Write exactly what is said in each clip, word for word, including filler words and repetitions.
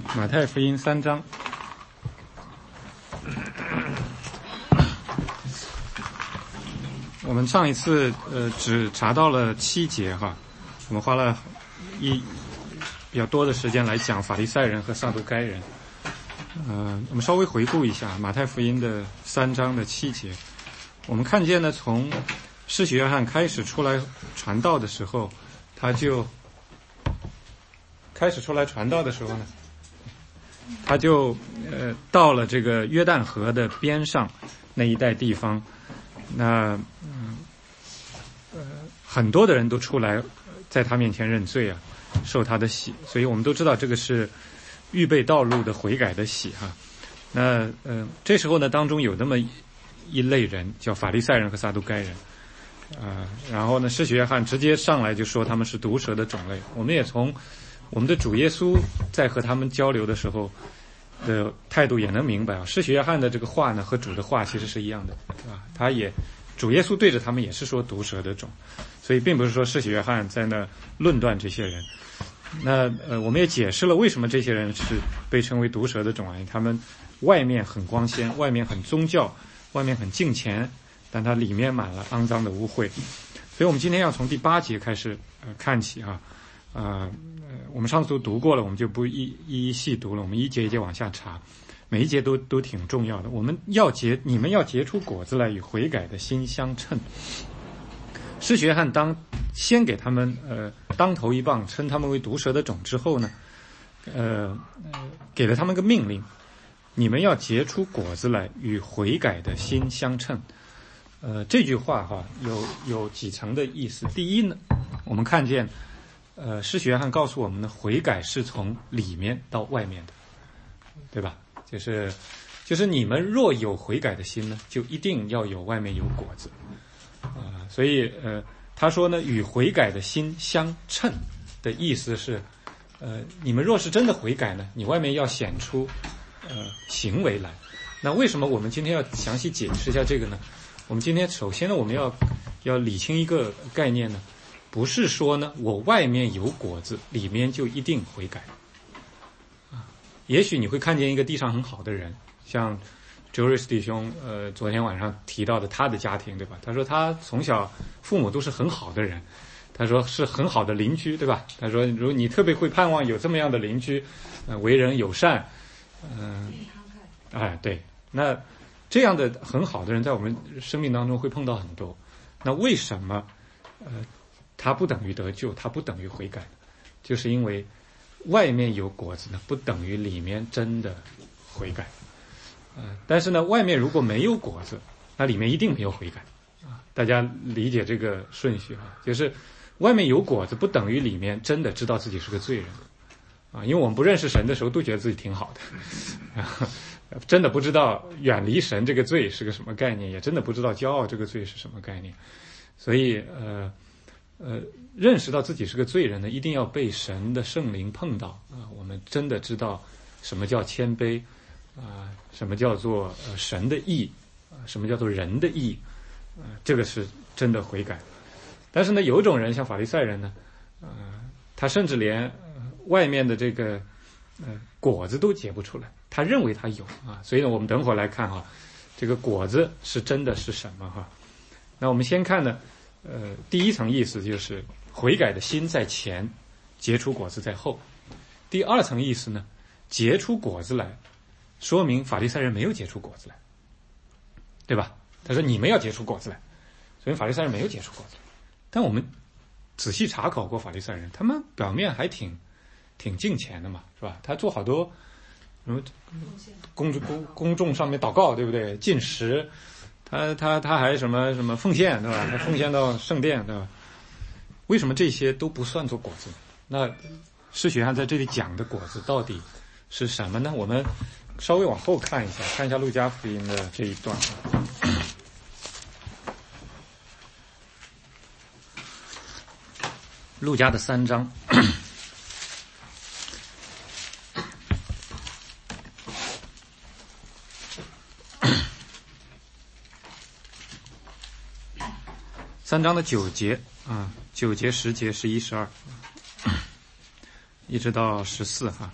马太福音三章。我们上一次呃只查到了七节哈，我们花了一比较多的时间来讲法利赛人和撒都该人。呃，我们稍微回顾一下马太福音的三章的七节，我们看见呢，从施洗约翰开始出来传道的时候，他就开始出来传道的时候呢，他就呃到了这个约旦河的边上那一带地方，那嗯呃很多的人都出来在他面前认罪啊，受他的洗，所以我们都知道这个是预备道路的悔改的洗哈。那呃这时候呢，当中有那么一类人叫法利赛人和撒都该人。呃，然后呢，施洗约翰直接上来就说他们是毒蛇的种类。我们也从我们的主耶稣在和他们交流的时候的态度也能明白啊，施洗约翰的这个话呢和主的话其实是一样的，啊，他也主耶稣对着他们也是说毒蛇的种，所以并不是说施洗约翰在那论断这些人。那呃，我们也解释了为什么这些人是被称为毒蛇的种啊，他们外面很光鲜，外面很宗教，外面很敬虔，但它里面满了肮脏的污秽。所以我们今天要从第八节开始呃看起啊，呃，我们上次都读过了，我们就不一一一细读了，我们一节一节往下查，每一节都都挺重要的。我们要结，你们要结出果子来，与悔改的心相称。施洗约翰当先给他们呃当头一棒，称他们为毒蛇的种之后呢，呃，给了他们个命令，你们要结出果子来，与悔改的心相称。呃，这句话哈有有几层的意思。第一呢，我们看见，呃，施洗约翰告诉我们呢，悔改是从里面到外面的，对吧？就是就是你们若有悔改的心呢，就一定要有外面有果子啊、呃。所以呃，他说呢，与悔改的心相称的意思是，呃，你们若是真的悔改呢，你外面要显出呃行为来。那为什么我们今天要详细解释一下这个呢？我们今天首先呢，我们要要理清一个概念呢，不是说呢我外面有果子，里面就一定悔改啊。也许你会看见一个地上很好的人，像周瑞斯弟兄呃昨天晚上提到的他的家庭，对吧？他说他从小父母都是很好的人，他说是很好的邻居，对吧？他说如果你特别会盼望有这么样的邻居，呃为人友善，嗯、呃，哎对，那这样的很好的人在我们生命当中会碰到很多。那为什么呃他不等于得救，他不等于悔改？就是因为外面有果子呢，不等于里面真的悔改。呃但是呢，外面如果没有果子，那里面一定没有悔改啊。大家理解这个顺序啊，就是外面有果子不等于里面真的知道自己是个罪人啊。因为我们不认识神的时候都觉得自己挺好的啊，真的不知道远离神这个罪是个什么概念，也真的不知道骄傲这个罪是什么概念。所以呃呃，认识到自己是个罪人呢，一定要被神的圣灵碰到啊，我们真的知道什么叫谦卑啊，什么叫做呃神的义啊，什么叫做人的义啊，这个是真的悔改。但是呢，有一种人像法利赛人呢，呃，他甚至连、呃、外面的这个呃果子都结不出来。他认为他有啊，所以呢，我们等会儿来看哈，这个果子是真的是什么哈？那我们先看呢，呃，第一层意思就是悔改的心在前，结出果子在后。第二层意思呢，结出果子来，说明法利赛人没有结出果子来，对吧？他说你们要结出果子来，所以法利赛人没有结出果子来。但我们仔细查考过法利赛人，他们表面还挺挺敬虔的嘛，是吧？他做好多。什么公公公众上面祷告，对不对？进食，他他他还什么什么奉献，对吧？他奉献到圣殿，对吧？为什么这些都不算作果子？那施洗约翰在这里讲的果子到底是什么呢？我们稍微往后看一下，看一下路加福音的这一段。路加的三章。三章的九节啊，九节、十节、十一、十二，一直到十四哈。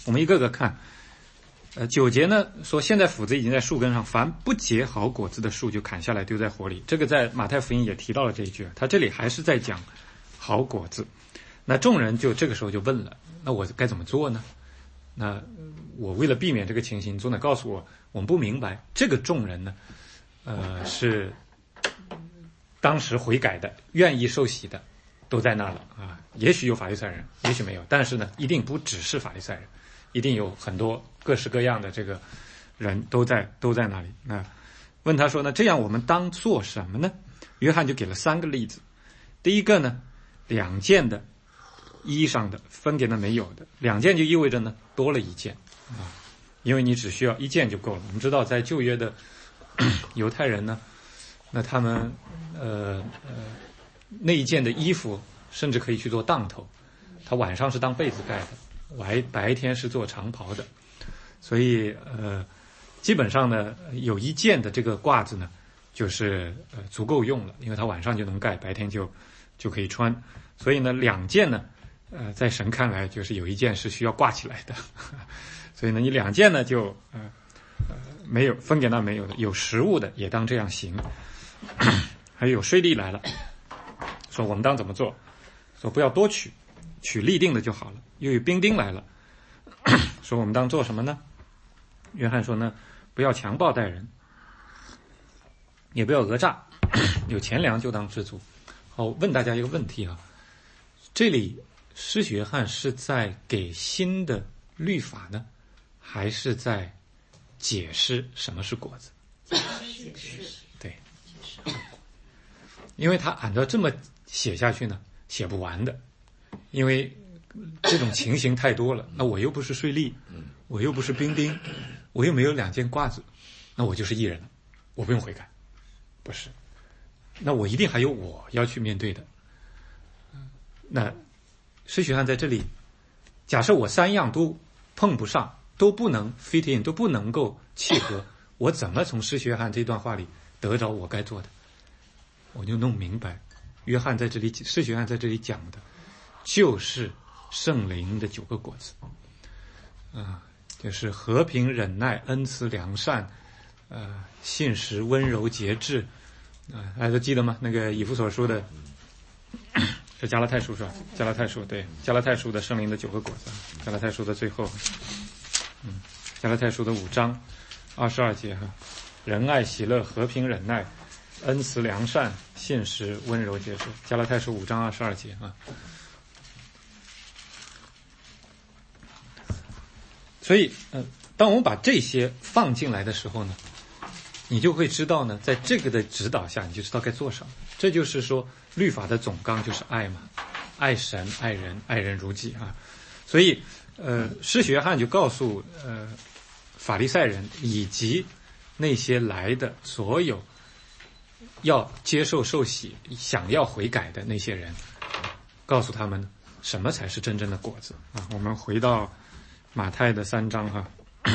我们一个个看。呃，九节呢说，现在斧子已经在树根上，凡不结好果子的树就砍下来丢在火里。这个在马太福音也提到了这一句，他这里还是在讲好果子。那众人就这个时候就问了，那我该怎么做呢？那我为了避免这个情形，总得告诉我，我们不明白这个众人呢，呃，是当时悔改的、愿意受洗的，都在那儿了啊。也许有法利赛人，也许没有，但是呢，一定不只是法利赛人，一定有很多各式各样的这个人都在都在那里。那问他说呢，这样我们当做什么呢？约翰就给了三个例子。第一个呢，两件的衣裳的分给那没有的，两件就意味着呢多了一件啊，因为你只需要一件就够了。我们知道在旧约的犹太人呢，那他们呃呃那一件的衣服甚至可以去做当头，他晚上是当被子盖的，白白天是做长袍的，所以呃基本上呢有一件的这个褂子呢就是呃足够用了，因为他晚上就能盖，白天就就可以穿。所以呢两件呢呃在神看来就是有一件是需要挂起来的，所以呢你两件呢就呃呃没有分给那没有的，有食物的也当这样行。还有税吏来了，说我们当怎么做？说不要多取，取立定的就好了。又有兵丁来了，说我们当做什么呢？约翰说呢，不要强暴待人，也不要讹诈，有钱粮就当知足。好，问大家一个问题啊，这里施洗约翰是在给新的律法呢，还是在解释什么是果子？ 解释。 对，因为他按照这么写下去呢，写不完的，因为这种情形太多了。那我又不是税吏，我又不是兵丁，我又没有两件褂子，那我就是义人了，我不用悔改，不是？那我一定还有我要去面对的。那施洗约翰在这里，假设我三样都碰不上，都不能 fit in， 都不能够契合，我怎么从施洗约翰这段话里得着我该做的？我就弄明白，约翰在这里，施洗约翰在这里讲的，就是圣灵的九个果子，啊，就是和平、忍耐、恩慈、良善，呃，信实、温柔、节制，啊，大家都记得吗？那个以弗所书的，是加拉太书是吧？加拉太书对，加拉太书的圣灵的九个果子，加拉太书的最后，嗯，加拉太书的五章二十二节哈，仁爱、喜乐、和平、忍耐。恩慈、良善、信实、温柔、节制，加拉太书五章二十二节啊。所以，呃，当我们把这些放进来的时候呢，你就会知道呢，在这个的指导下，你就知道该做什么。这就是说，律法的总纲就是爱嘛，爱神、爱人、爱人如己啊。所以，呃，施洗约翰就告诉呃法利赛人以及那些来的所有要接受受洗、想要悔改的那些人，告诉他们什么才是真正的果子啊！我们回到马太的三章哈，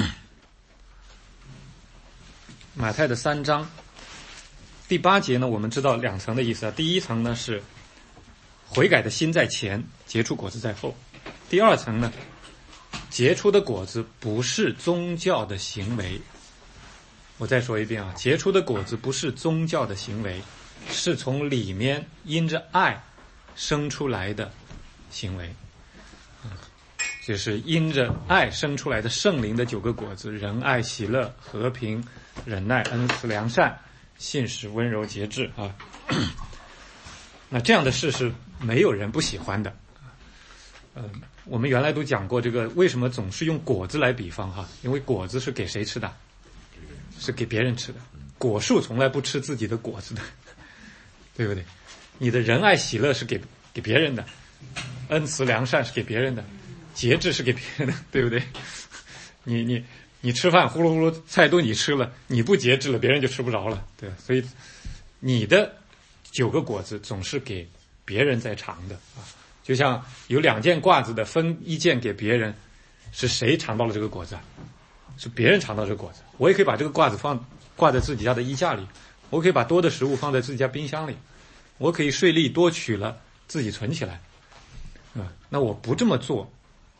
马太的三章第八节呢，我们知道两层的意思啊。第一层呢是悔改的心在前，结出果子在后；第二层呢，结出的果子不是宗教的行为。我再说一遍啊，结出的果子不是宗教的行为，是从里面因着爱生出来的行为，就是因着爱生出来的圣灵的九个果子：仁爱、喜乐、和平、忍耐、恩慈、良善、信实、温柔、节制啊。那这样的事是没有人不喜欢的。嗯、呃，我们原来都讲过这个，为什么总是用果子来比方哈？因为果子是给谁吃的？是给别人吃的，果树从来不吃自己的果子的，对不对？你的仁爱喜乐是给给别人的，恩慈良善是给别人的，节制是给别人的，对不对？你你你吃饭呼噜呼噜菜都你吃了，你不节制了，别人就吃不着了，对。所以你的九个果子总是给别人在尝的啊，就像有两件褂子的分一件给别人，是谁尝到了这个果子啊？是别人尝到这个果子。我也可以把这个褂子放挂在自己家的衣架里，我可以把多的食物放在自己家冰箱里，我可以税吏多取了自己存起来，啊、嗯，那我不这么做，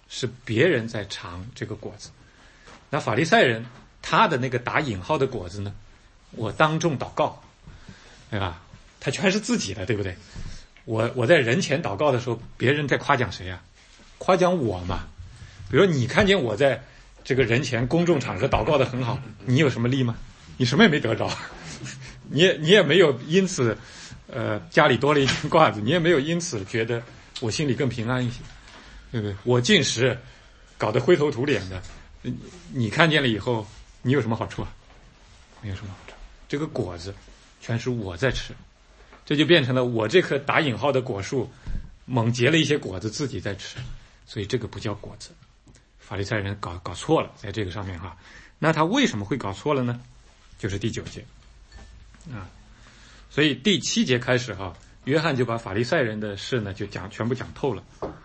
是别人在尝这个果子。那法利赛人他的那个打引号的果子呢，我当众祷告，对吧？他全是自己的，对不对？我我在人前祷告的时候，别人在夸奖谁啊？夸奖我嘛。比如你看见我在这个人前公众场合祷告的很好，你有什么利吗？你什么也没得着，你也你也没有因此呃家里多了一件褂子，你也没有因此觉得我心里更平安一些，对不对？我进食搞得灰头土脸的，你看见了以后，你有什么好处啊？没有什么好处。这个果子全是我在吃，这就变成了我这棵打引号的果树猛结了一些果子自己在吃，所以这个不叫果子。法利赛人搞搞错了，在这个上面哈。那他为什么会搞错了呢？就是第九节啊。所以第七节开始哈，约翰就把法利赛人的事呢就讲全部讲透了。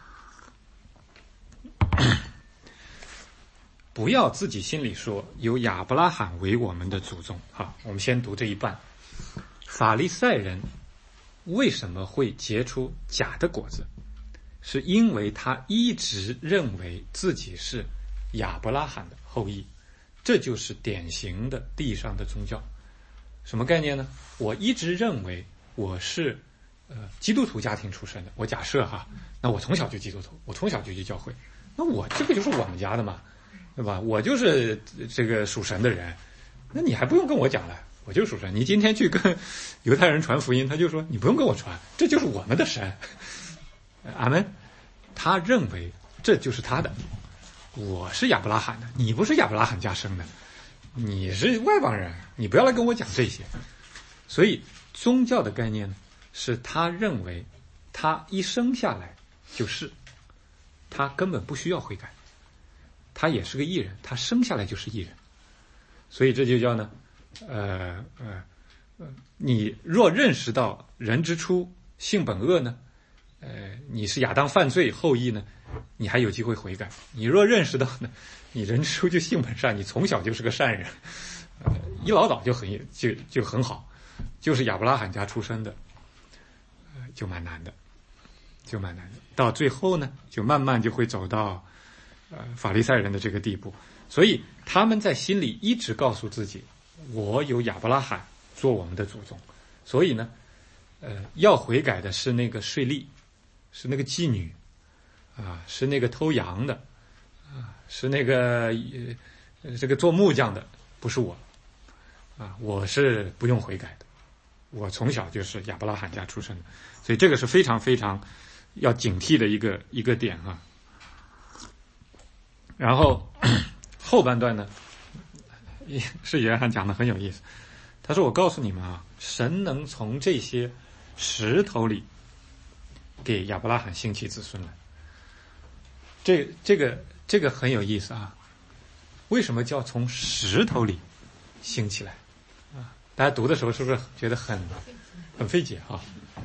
不要自己心里说有亚伯拉罕为我们的祖宗。好，我们先读这一半。法利赛人为什么会结出假的果子？是因为他一直认为自己是亚伯拉罕的后裔，这就是典型的地上的宗教。什么概念呢？我一直认为我是呃基督徒家庭出身的，我假设哈，那我从小就基督徒，我从小就去教会，那我这个就是我们家的嘛，对吧？我就是这个属神的人，那你还不用跟我讲了，我就属神。你今天去跟犹太人传福音，他就说你不用跟我传，这就是我们的神。阿门。他认为这就是他的，我是亚伯拉罕的，你不是亚伯拉罕家生的，你是外邦人，你不要来跟我讲这些。所以宗教的概念呢，是他认为他一生下来就是，他根本不需要悔改，他也是个义人，他生下来就是义人。所以这就叫呢，呃呃呃，你若认识到人之初性本恶呢，呃，你是亚当犯罪后裔呢，你还有机会悔改。你若认识到呢，你人之初就性本善，你从小就是个善人，呃，一老早就很就就很好，就是亚伯拉罕家出生的，呃，就蛮难的，就蛮难的。到最后呢，就慢慢就会走到呃法利赛人的这个地步。所以他们在心里一直告诉自己，我有亚伯拉罕做我们的祖宗。所以呢，呃，要悔改的是那个税吏。是那个妓女，啊，是那个偷羊的，啊，是那个呃这个做木匠的，不是我，啊，我是不用悔改的，我从小就是亚伯拉罕家出生的，所以这个是非常非常要警惕的一个一个点啊。然后后半段呢，是约翰讲的很有意思，他说：“我告诉你们啊，神能从这些石头里。”给亚伯拉罕兴起子孙来，这这个这个很有意思啊！为什么叫从石头里兴起来啊？大家读的时候是不是觉得很很费解啊？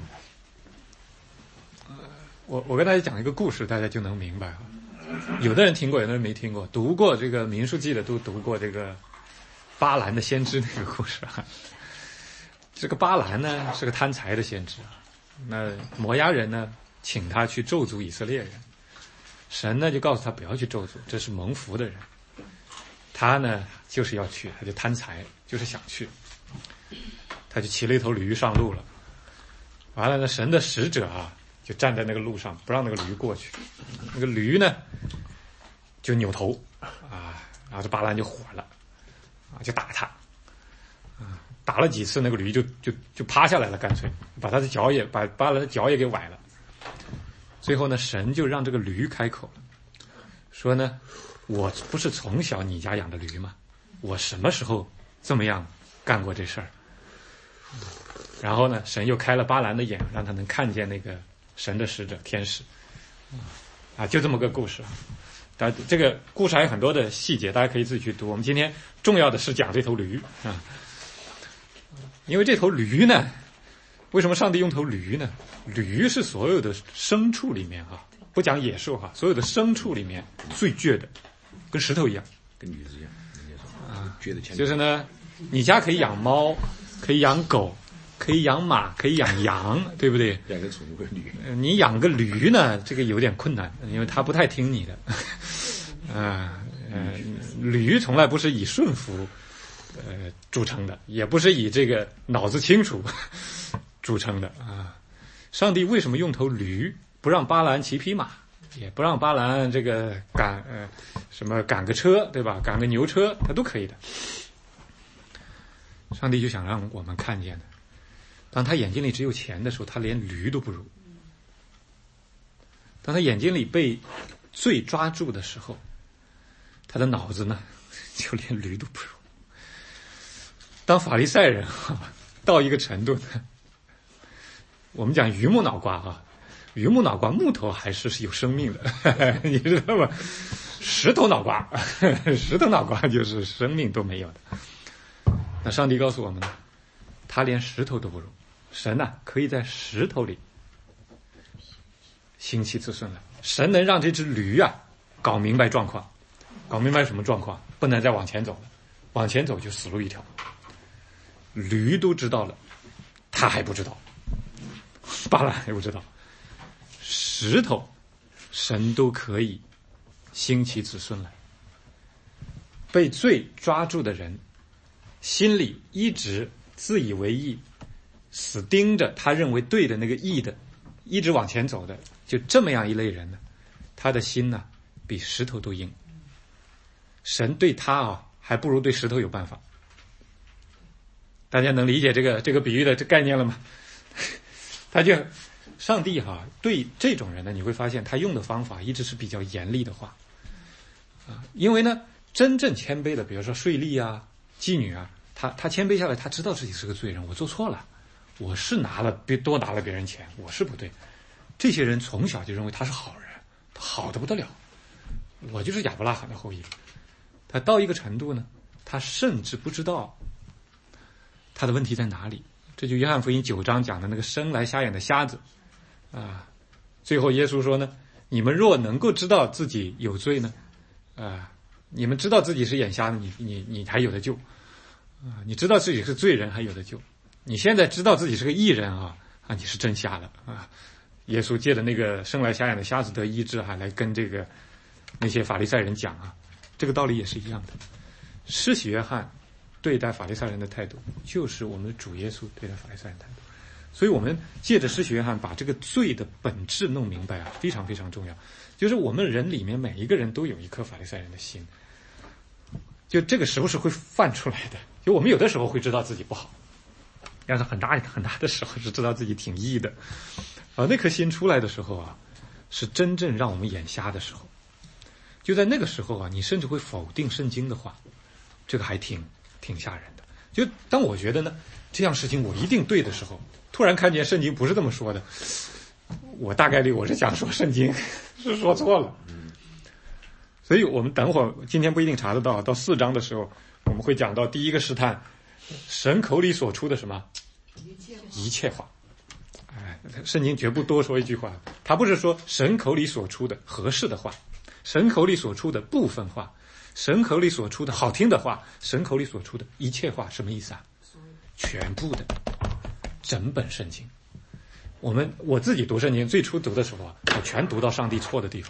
我我跟大家讲一个故事，大家就能明白啊。有的人听过，有的人没听过。读过这个民数记的都读过这个巴兰的先知那个故事啊。这个巴兰呢是个贪财的先知啊。那摩押人呢，请他去咒诅以色列人，神呢就告诉他不要去咒诅，这是蒙福的人。他呢就是要去，他就贪财，就是想去，他就骑了一头驴上路了。完了呢，神的使者啊就站在那个路上，不让那个驴过去。那个驴呢就扭头啊，然后这巴兰就火了啊，就打他。打了几次，那个驴就就就趴下来了，干脆把他的脚也把巴兰的脚也给崴了。最后呢，神就让这个驴开口了，说呢，我不是从小你家养的驴吗？我什么时候这么样干过这事儿？然后呢，神又开了巴兰的眼，让他能看见那个神的使者天使。啊，就这么个故事。但这个故事还有很多的细节，大家可以自己去读。我们今天重要的是讲这头驴啊。因为这头驴呢，为什么上帝用头驴呢？驴是所有的牲畜里面啊，不讲野兽哈，所有的牲畜里面最倔的，跟石头一样， 跟驴子一样，啊，倔的。 就是呢，你家可以养猫，可以养狗， 可以养马，可以养羊，对不对？ 养个宠物驴， 你养个驴呢，这个有点困难，因为它不太听你的。啊，呃，驴从来不是以顺服，呃，著称的，也不是以这个脑子清楚著称的啊。上帝为什么用头驴，不让巴兰骑匹马，也不让巴兰这个赶呃什么赶个车，对吧？赶个牛车，他都可以的。上帝就想让我们看见的，当他眼睛里只有钱的时候，他连驴都不如；当他眼睛里被罪抓住的时候，他的脑子呢，就连驴都不如。当法利赛人啊到一个程度呢，我们讲榆木脑瓜啊，榆木脑瓜木头还是有生命的，你知道吗？石头脑瓜，石头脑瓜就是生命都没有的。那上帝告诉我们呢，他连石头都不如。神呢、啊，可以在石头里兴起子孙来。神能让这只驴啊搞明白状况，搞明白什么状况？不能再往前走了，往前走就死路一条。驴都知道了，他还不知道，巴兰还不知道。石头，神都可以兴起子孙来。被罪抓住的人，心里一直自以为义，死盯着他认为对的那个义的，一直往前走的，就这么样一类人呢，他的心呢比石头都硬。神对他啊，还不如对石头有办法。大家能理解这个这个比喻的这概念了吗？他就上帝哈、啊、对这种人呢，你会发现他用的方法一直是比较严厉的话啊，因为呢，真正谦卑的，比如说税吏啊、妓女啊，他他谦卑下来，他知道自己是个罪人，我做错了，我是拿了别多拿了别人钱，我是不对。这些人从小就认为他是好人，好的不得了，我就是亚伯拉罕的后裔。他到一个程度呢，他甚至不知道他的问题在哪里。这就约翰福音九章讲的那个生来瞎眼的瞎子啊，最后耶稣说呢，你们若能够知道自己有罪呢，啊，你们知道自己是眼瞎的，你你你还有的救啊，你知道自己是罪人还有的救，你现在知道自己是个义人啊啊，你是真瞎了啊。耶稣借着那个生来瞎眼的瞎子得医治哈、啊，来跟这个那些法利赛人讲啊，这个道理也是一样的。施洗约翰对待法利赛人的态度，就是我们的主耶稣对待法利赛人的态度。所以我们借着施洗约翰把这个罪的本质弄明白啊，非常非常重要。就是我们人里面每一个人都有一颗法利赛人的心，就这个时候是会泛出来的。就我们有的时候会知道自己不好，但是很大很大的时候是知道自己挺义的。啊，那颗心出来的时候啊，是真正让我们眼瞎的时候。就在那个时候啊，你甚至会否定圣经的话，这个还挺挺吓人的。就当我觉得呢，这样事情我一定对的时候，突然看见圣经不是这么说的，我大概率我是想说圣经是说错了。所以我们等会儿今天不一定查得到，到四章的时候我们会讲到第一个试探，神口里所出的什么一切话。哎，圣经绝不多说一句话，他不是说神口里所出的合适的话，神口里所出的部分话，神口里所出的好听的话，神口里所出的一切话，什么意思啊？全部的，整本圣经。我们我自己读圣经，最初读的时候啊，我全读到上帝错的地方。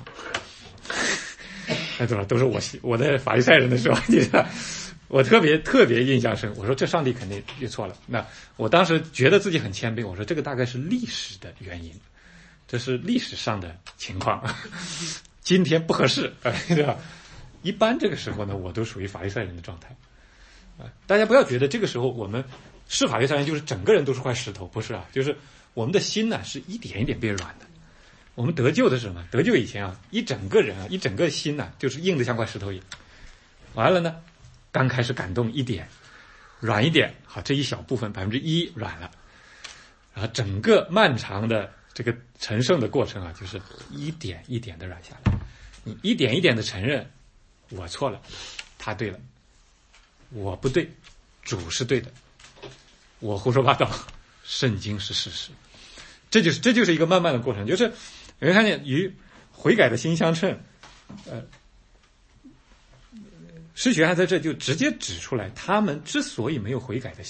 那都是我我的法利赛人的时候，你知道，我特别特别印象深。我说这上帝肯定也错了。那我当时觉得自己很谦卑，我说这个大概是历史的原因，这是历史上的情况，今天不合适，对吧？一般这个时候呢，我都属于法利赛人的状态。啊，大家不要觉得这个时候我们是法利赛人就是整个人都是块石头，不是啊，就是我们的心呢是一点一点变软的。我们得救的是什么？得救以前啊，一整个人啊，一整个心呐、啊，就是硬的像块石头一样。完了呢，刚开始感动一点，软一点，好，这一小部分百分之一软了，然后整个漫长的这个成圣的过程啊，就是一点一点的软下来。你一点一点的承认，我错了，他对了，我不对，主是对的，我胡说八道，圣经是事实。这就是这就是一个慢慢的过程，就是你会看见与悔改的心相称，呃，施洗约翰在这就直接指出来，他们之所以没有悔改的心，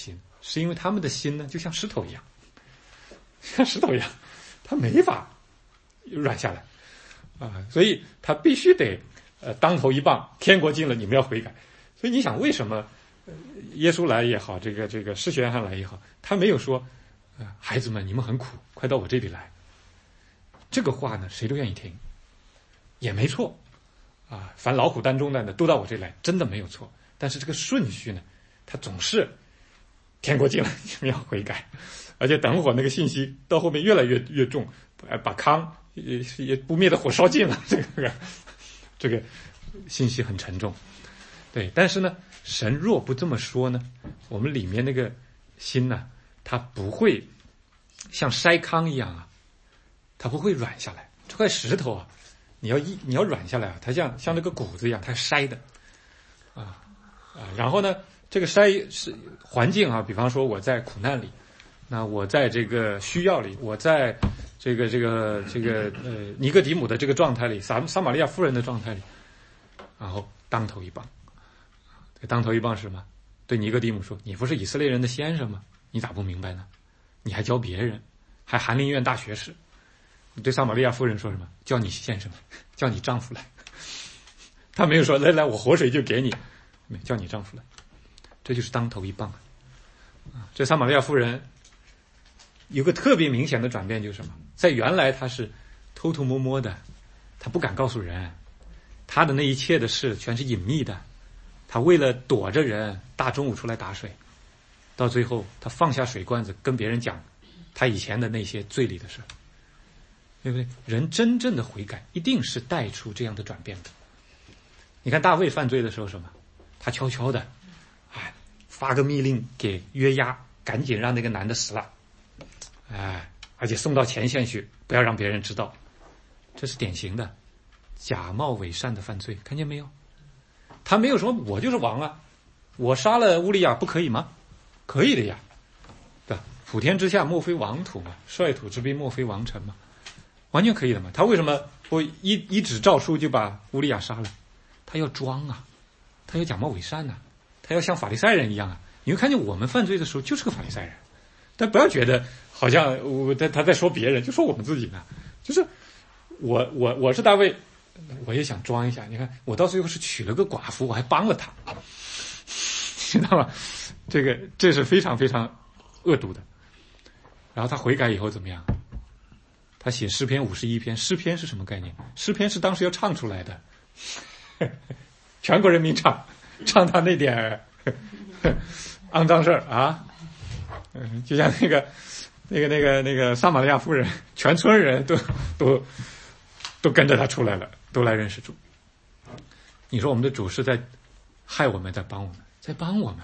是因为他们的心呢，就像石头一样，像石头一样，他没法软下来啊，所以他必须得呃当头一棒，天国近了，你们要悔改。所以你想，为什么耶稣来也好，这个这个施洗约翰来也好，他没有说，呃，孩子们，你们很苦，快到我这里来。这个话呢，谁都愿意听，也没错啊。凡劳苦担重担的，都到我这里来，真的没有错。但是这个顺序呢，它总是天国近了，你们要悔改，而且等会儿那个信息到后面越来越越重，把糠也也不灭的火烧尽了，这个这个信息很沉重。对，但是呢，神若不这么说呢，我们里面那个心呢，它不会像筛糠一样啊，它不会软下来。这块石头啊，你要一你要软下来啊，它像像那个谷子一样，它筛的啊啊。然后呢，这个筛是环境啊，比方说我在苦难里，那我在这个需要里，我在这个这个这个呃尼哥底母的这个状态里，撒撒玛利亚妇人的状态里，然后当头一棒。这当头一棒是什么？对尼哥底母说：“你不是以色列人的先生吗？你咋不明白呢？你还教别人，还翰林院大学士。”你对撒玛利亚夫人说什么？叫你先生，叫你丈夫来。他没有说来来，我活水就给你，叫你丈夫来。这就是当头一棒啊！这撒玛利亚夫人有个特别明显的转变，就是什么？在原来她是偷偷摸摸的，她不敢告诉人，她的那一切的事全是隐秘的。他为了躲着人，大中午出来打水，到最后他放下水罐子，跟别人讲他以前的那些罪里的事，对不对？人真正的悔改一定是带出这样的转变的。你看大卫犯罪的时候什么？他悄悄的，哎，发个密令给约押，赶紧让那个男的死了，哎，而且送到前线去，不要让别人知道。这是典型的假冒伪善的犯罪，看见没有？他没有说我就是王啊，我杀了乌利亚不可以吗？可以的呀，对吧？普天之下莫非王土嘛，率土之滨莫非王臣嘛，完全可以的嘛。他为什么不一一纸诏书就把乌利亚杀了？他要装啊，他要假冒伪善呐、啊，他要像法利赛人一样啊。你会看见我们犯罪的时候就是个法利赛人，但不要觉得好像我他他在说别人，就说我们自己呢。就是我我我是大卫。我也想装一下，你看我到最后是娶了个寡妇，我还帮了他，知道吗？这个这是非常非常恶毒的。然后他悔改以后怎么样？他写诗篇五十一篇，诗篇是什么概念？诗篇是当时要唱出来的，全国人民唱，唱他那点肮脏事儿啊，嗯，就像那个那个那个那个撒玛利亚夫人，全村人都都都跟着他出来了。都来认识主。你说我们的主是在害我们，在帮我们，在帮我们。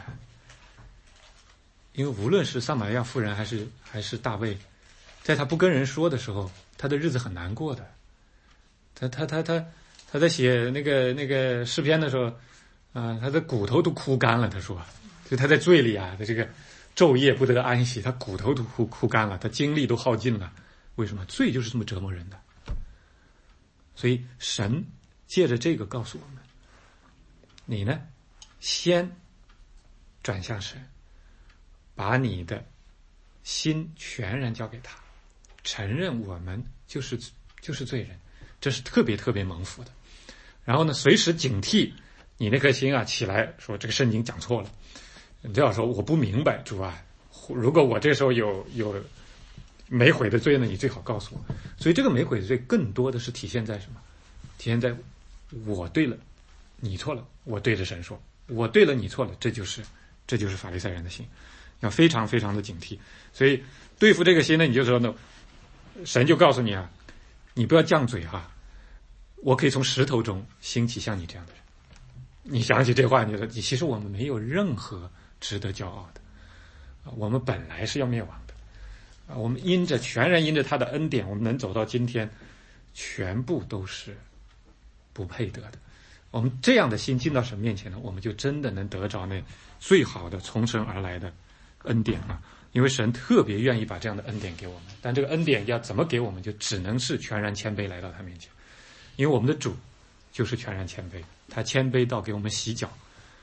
因为无论是撒玛利亚妇人还是还是大卫，在他不跟人说的时候，他的日子很难过的。他他他他他在写那个那个诗篇的时候，啊、呃，他的骨头都枯干了。他说，就他在罪里啊，他这个昼夜不得安息，他骨头都枯枯干了，他精力都耗尽了。为什么？罪就是这么折磨人的。所以神借着这个告诉我们，你呢，先转向神，把你的心全然交给他，承认我们就是就是罪人，这是特别特别蒙福的。然后呢，随时警惕你那颗心啊，起来说这个圣经讲错了，你就要说我不明白，主啊，如果我这时候有有没悔的罪呢，你最好告诉我。所以这个没悔的罪更多的是体现在什么？体现在我对了，你错了，我对着神说，我对了，你错了，这就是这就是法利赛人的心，要非常非常的警惕。所以对付这个心呢，你就说呢，神就告诉你啊，你不要犟嘴哈、啊，我可以从石头中兴起像你这样的人。你想起这话，你说其实我们没有任何值得骄傲的，我们本来是要灭亡的。啊，我们因着全然因着他的恩典，我们能走到今天，全部都是不配得的。我们这样的心进到神面前呢，我们就真的能得着那最好的从神而来的恩典啊！因为神特别愿意把这样的恩典给我们，但这个恩典要怎么给我们，就只能是全然谦卑来到他面前。因为我们的主就是全然谦卑，他谦卑到给我们洗脚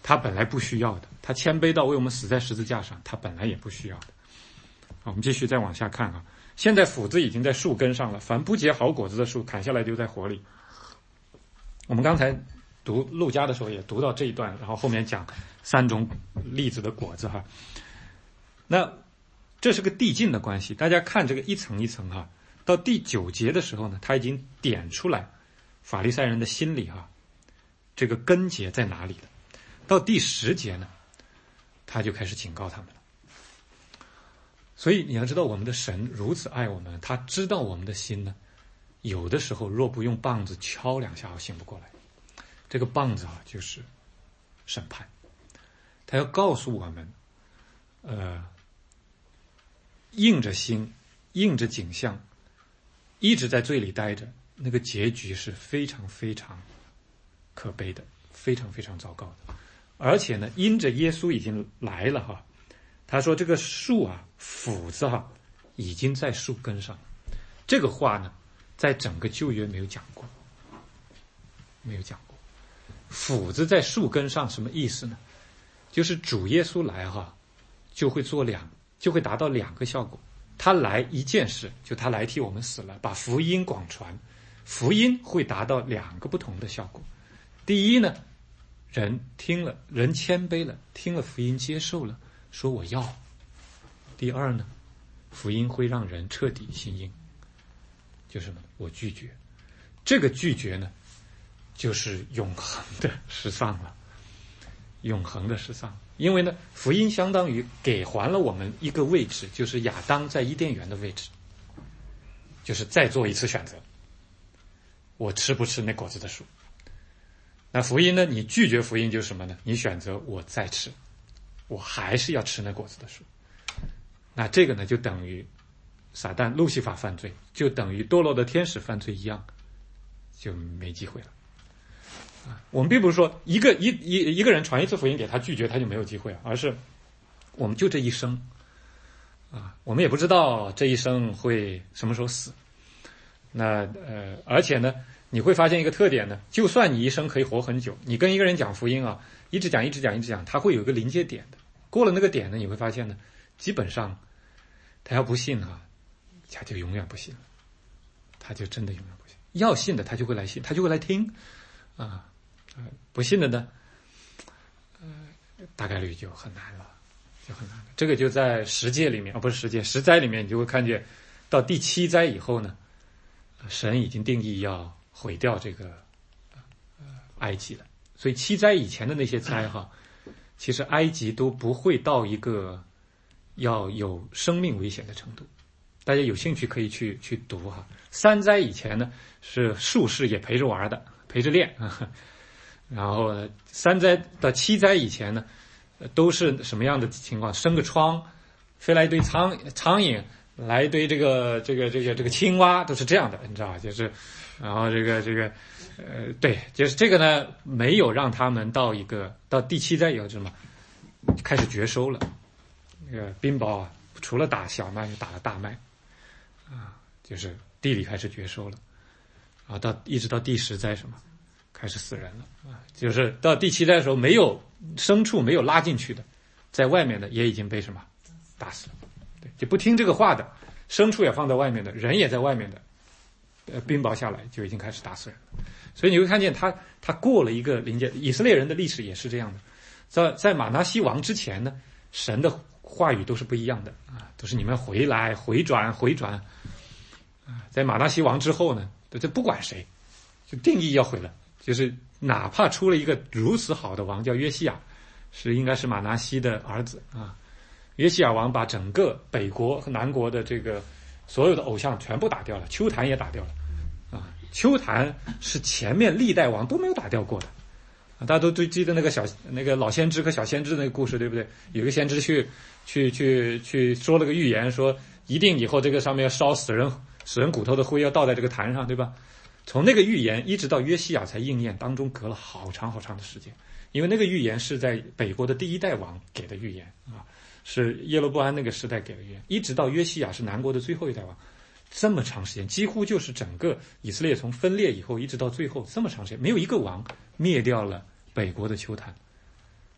他本来不需要的，他谦卑到为我们死在十字架上，他本来也不需要的。好，我们继续再往下看啊。现在斧子已经在树根上了，凡不结好果子的树，砍下来丢在火里。我们刚才读路加的时候也读到这一段，然后后面讲三种栗子的果子哈。那这是个递进的关系，大家看这个一层一层哈。到第九节的时候呢，他已经点出来法利赛人的心里哈，这个根结在哪里了。到第十节呢，他就开始警告他们了。所以你要知道，我们的神如此爱我们，他知道我们的心呢，有的时候若不用棒子敲两下，醒不过来。这个棒子啊，就是审判。他要告诉我们，呃，硬着心，硬着景象，一直在罪里待着，那个结局是非常非常可悲的，非常非常糟糕的。而且呢，因着耶稣已经来了哈，他说这个树啊，斧子哈，已经在树根上。这个话呢，在整个旧约没有讲过，没有讲过。斧子在树根上什么意思呢？就是主耶稣来哈，就会做两，就会达到两个效果。他来一件事，就他来替我们死了，把福音广传。福音会达到两个不同的效果。第一呢，人听了，人谦卑了，听了福音接受了，说我要。第二呢，福音会让人彻底信应，就是什么？我拒绝。这个拒绝呢，就是永恒的失丧了，永恒的失丧。因为呢，福音相当于给还了我们一个位置，就是亚当在伊甸园的位置，就是再做一次选择，我吃不吃那果子的树。那福音呢，你拒绝福音就是什么呢？你选择我再吃，我还是要吃那果子的树。那这个呢，就等于撒旦路西法犯罪，就等于堕落的天使犯罪一样，就没机会了。啊，我们并不是说一个一一一个人传一次福音给他拒绝他就没有机会，而是我们就这一生啊，我们也不知道这一生会什么时候死。那呃，而且呢，你会发现一个特点呢，就算你一生可以活很久，你跟一个人讲福音啊，一直讲一直讲一直讲，他会有一个临界点的。过了那个点呢，你会发现呢，基本上他要不信啊，他就永远不信了，他就真的永远不信。要信的他就会来信，他就会来听啊，呃，不信的呢，呃，大概率就很难了，就很难了。这个就在十诫里面啊，不是十诫，十灾里面，你就会看见，到第七灾以后呢，神已经定义要毁掉这个呃埃及了。所以七灾以前的那些灾哈，其实埃及都不会到一个要有生命危险的程度。大家有兴趣可以去去读哈。三灾以前呢，是术士也陪着玩的，陪着练。然后呢，三灾到七灾以前呢，都是什么样的情况？生个疮，飞来一堆苍苍蝇，来一堆这个这个这个这个青蛙，都是这样的，你知道吧？就是，然后这个这个，呃，对，就是这个呢，没有让他们到一个到第七灾以后什么，开始绝收了。那个冰雹啊，除了打小麦，就打了大麦，啊，就是地里开始绝收了，啊，到一直到第十灾什么，开始死人了啊，就是到第七灾的时候，没有牲畜没有拉进去的，在外面的也已经被什么打死了。对，就不听这个话的，牲畜也放在外面的，人也在外面的，呃，冰雹下来就已经开始打死人了。所以你会看见他他过了一个临界，以色列人的历史也是这样的，在在马拿西王之前呢，神的话语都是不一样的啊，都是你们回来回转回转啊。在马拿西王之后呢，这不管谁，就定义要毁了，就是哪怕出了一个如此好的王叫约西亚，是应该是马拿西的儿子啊。约西亚王把整个北国和南国的这个所有的偶像全部打掉了，丘坛也打掉了啊。丘坛是前面历代王都没有打掉过的啊。大家都都记得那个小那个老先知和小先知的那个故事，对不对？有个先知去去去去说了个预言，说一定以后这个上面要烧死人死人骨头的灰要倒在这个坛上，对吧？从那个预言一直到约西亚才应验，当中隔了好长好长的时间，因为那个预言是在北国的第一代王给的预言啊。是耶罗波安那个时代给的预言，一直到约西亚是南国的最后一代王，这么长时间，几乎就是整个以色列从分裂以后一直到最后这么长时间，没有一个王灭掉了北国的丘坛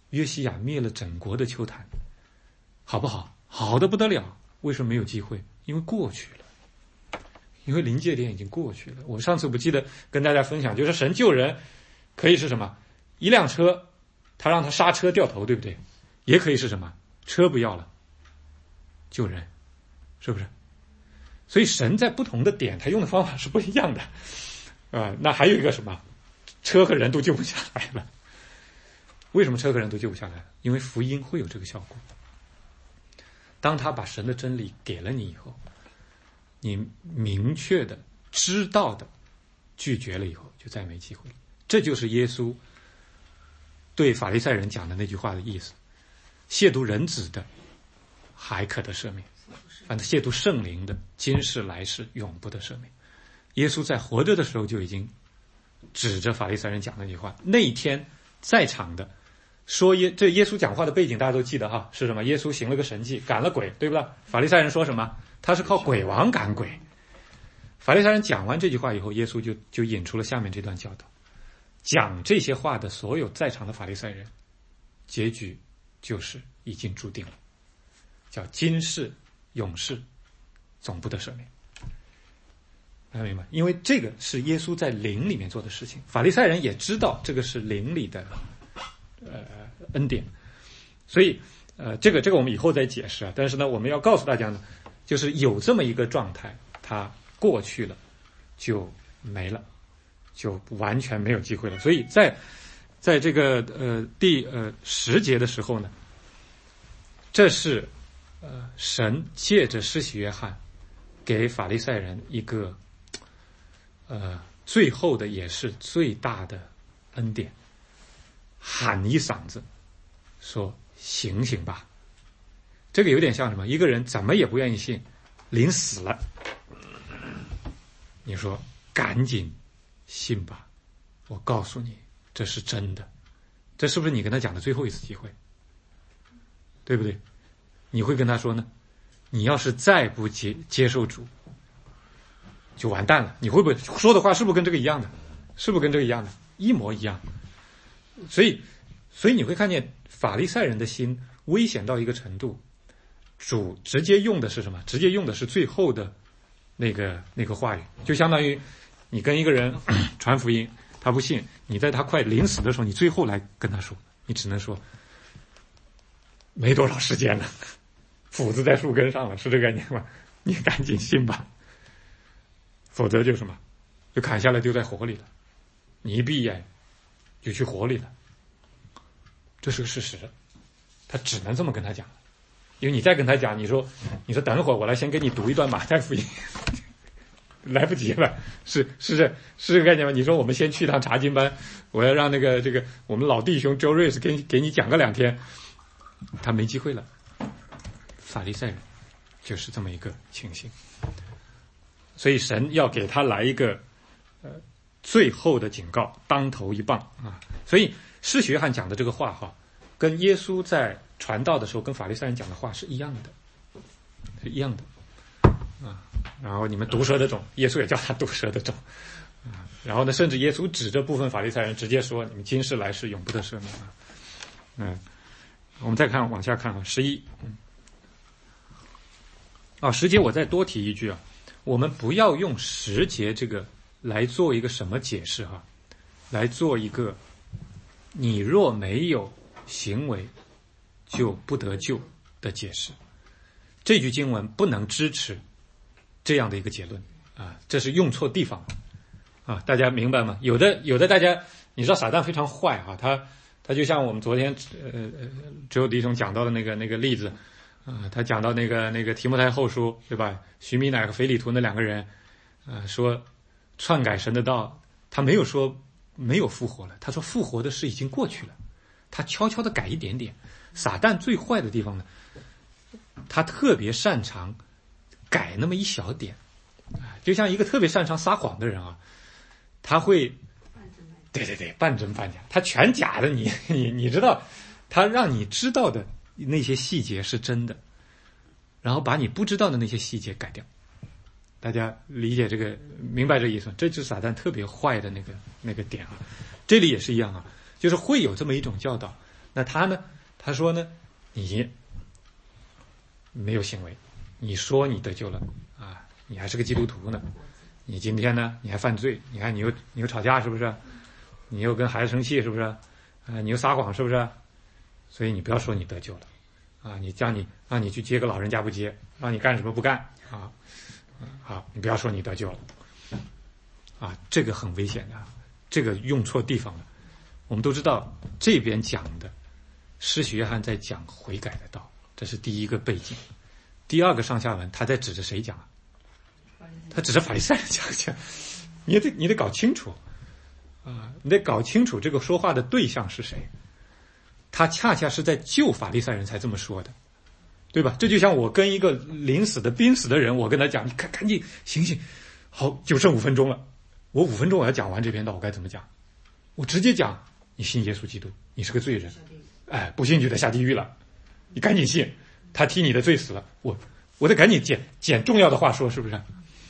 约西亚灭了整国的丘坛，好不好？好的不得了。为什么没有机会？因为过去了，因为临界点已经过去了。我上次不记得跟大家分享，就是神救人可以是什么？一辆车，他让他刹车掉头，对不对？也可以是什么？车不要了，救人，是不是？所以神在不同的点，他用的方法是不一样的。啊、呃，那还有一个什么？车和人都救不下来了。为什么车和人都救不下来了？因为福音会有这个效果。当他把神的真理给了你以后，你明确的知道的拒绝了以后，就再没机会了。这就是耶稣对法利赛人讲的那句话的意思：亵渎人子的还可得赦免，反正亵渎圣灵的，今世来世永不得赦免。耶稣在活着的时候就已经指着法利赛人讲那句话。那一天在场的说耶，这耶稣讲话的背景大家都记得哈，是什么？耶稣行了个神迹，赶了鬼，对不对？法利赛人说什么？他是靠鬼王赶鬼。法利赛人讲完这句话以后，耶稣就就引出了下面这段教导。讲这些话的所有在场的法利赛人，结局就是已经注定了，叫今世永世总不得赦免。大家明白？因为这个是耶稣在灵里面做的事情，法利赛人也知道这个是灵里的呃恩典，所以呃这个这个我们以后再解释啊。但是呢，我们要告诉大家呢，就是有这么一个状态，它过去了就没了，就完全没有机会了。所以在在这个呃第呃十节的时候呢，这是呃神借着施洗约翰给法利赛人一个呃最后的也是最大的恩典，喊一嗓子说醒醒吧。这个有点像什么？一个人怎么也不愿意信，临死了，你说赶紧信吧，我告诉你这是真的。这是不是你跟他讲的最后一次机会？对不对？你会跟他说呢，你要是再不接接受主就完蛋了。你会不会说的话是不是跟这个一样的？是不是跟这个一样的？一模一样。所以所以你会看见法利赛人的心危险到一个程度，主直接用的是什么？直接用的是最后的那个那个话语，就相当于你跟一个人传福音，他不信，你在他快临死的时候，你最后来跟他说，你只能说没多少时间了，斧子在树根上了，是这个概念吗？你赶紧信吧，否则就什么，就砍下来丢在火里了。你一闭眼就去火里了，这是个事实，他只能这么跟他讲。因为你再跟他讲，你说你说等会儿我来先给你读一段马太福音，来不及了，是是这是这个概念吗？你说我们先去一趟查经班，我要让那个这个我们老弟兄 Joe Rice 给你给你讲个两天，他没机会了。法利赛人就是这么一个情形，所以神要给他来一个呃最后的警告，当头一棒啊！所以施洗约翰讲的这个话哈，跟耶稣在传道的时候跟法利赛人讲的话是一样的，是一样的啊。然后你们毒蛇的种，耶稣也叫他毒蛇的种啊。然后呢，甚至耶稣指着部分法利赛人直接说：“你们今世来世永不得赦免啊。”嗯，我们再看往下看啊，十一，嗯，啊，十节我再多提一句啊，我们不要用十节这个来做一个什么解释哈，来做一个你若没有行为就不得救的解释。这句经文不能支持这样的一个结论啊，这是用错地方啊，大家明白吗？有的有的大家你知道撒旦非常坏啊，他他就像我们昨天呃呃只有弟兄讲到的那个那个例子啊，他讲到那个那个提摩太后书对吧？徐米乃和腓利图那两个人啊，说篡改神的道，他没有说没有复活了，他说复活的事已经过去了，他悄悄的改一点点。撒旦最坏的地方呢，他特别擅长改那么一小点，就像一个特别擅长撒谎的人啊，他会，对对对，半真半假，他全假的，你你你知道，他让你知道的那些细节是真的，然后把你不知道的那些细节改掉。大家理解这个，明白这意思？这就是撒旦特别坏的那个那个点啊。这里也是一样啊，就是会有这么一种教导。 那他呢？他说呢，你没有行为，你说你得救了啊，你还是个基督徒呢，你今天呢你还犯罪，你看你又你又吵架是不是？你又跟孩子生气是不是？啊，你又撒谎是不是？所以你不要说你得救了啊，你叫你让你去接个老人家不接，让你干什么不干啊？好，你不要说你得救了啊，这个很危险的，这个用错地方了。我们都知道这边讲的施洗约翰在讲悔改的道，这是第一个背景。第二个上下文他在指着谁讲啊？他指着法利赛人讲讲，你得你得搞清楚啊，你得搞清楚这个说话的对象是谁。他恰恰是在救法利赛人才这么说的，对吧？这就像我跟一个临死的濒死的人，我跟他讲，你赶赶紧醒醒，好，就剩五分钟了，我五分钟我要讲完这篇道，我该怎么讲？我直接讲，你信耶稣基督，你是个罪人，哎，不信就得下地狱了，你赶紧信，他替你的罪死了，我我得赶紧捡捡重要的话说，是不是？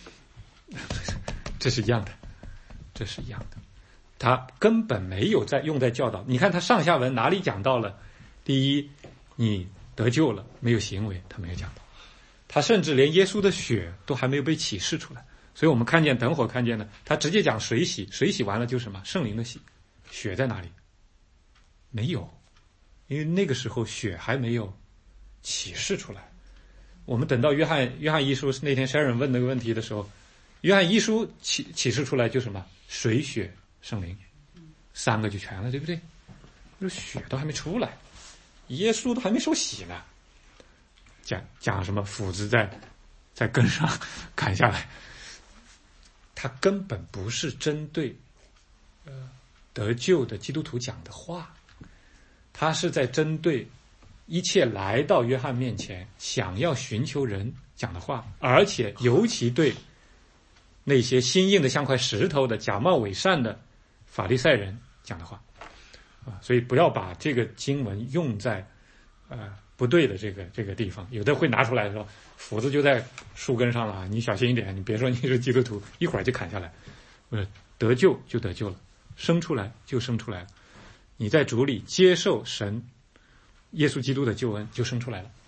这是一样的，这是一样的。他根本没有在用在教导。你看他上下文哪里讲到了？第一，你得救了，没有行为，他没有讲到。他甚至连耶稣的血都还没有被启示出来。所以我们看见，等会儿看见呢，他直接讲水洗，水洗完了就是什么？圣灵的洗，血在哪里？没有，因为那个时候血还没有启示出来。我们等到约翰约翰一书那天 Sharon 问那个问题的时候，约翰一书启启示出来就是什么？水血圣灵，三个就全了，对不对？这血都还没出来，耶稣都还没受洗呢，讲讲什么斧子在在根上砍下来，他根本不是针对呃得救的基督徒讲的话，他是在针对一切来到约翰面前想要寻求人讲的话，而且尤其对那些心硬的像块石头的假冒伪善的法利赛人讲的话啊，所以不要把这个经文用在呃不对的这个这个地方。有的会拿出来说斧子就在树根上了，你小心一点，你别说你是基督徒，一会儿就砍下来。不是，得救就得救了，生出来就生出来了，你在主里接受神耶稣基督的救恩就生出来了，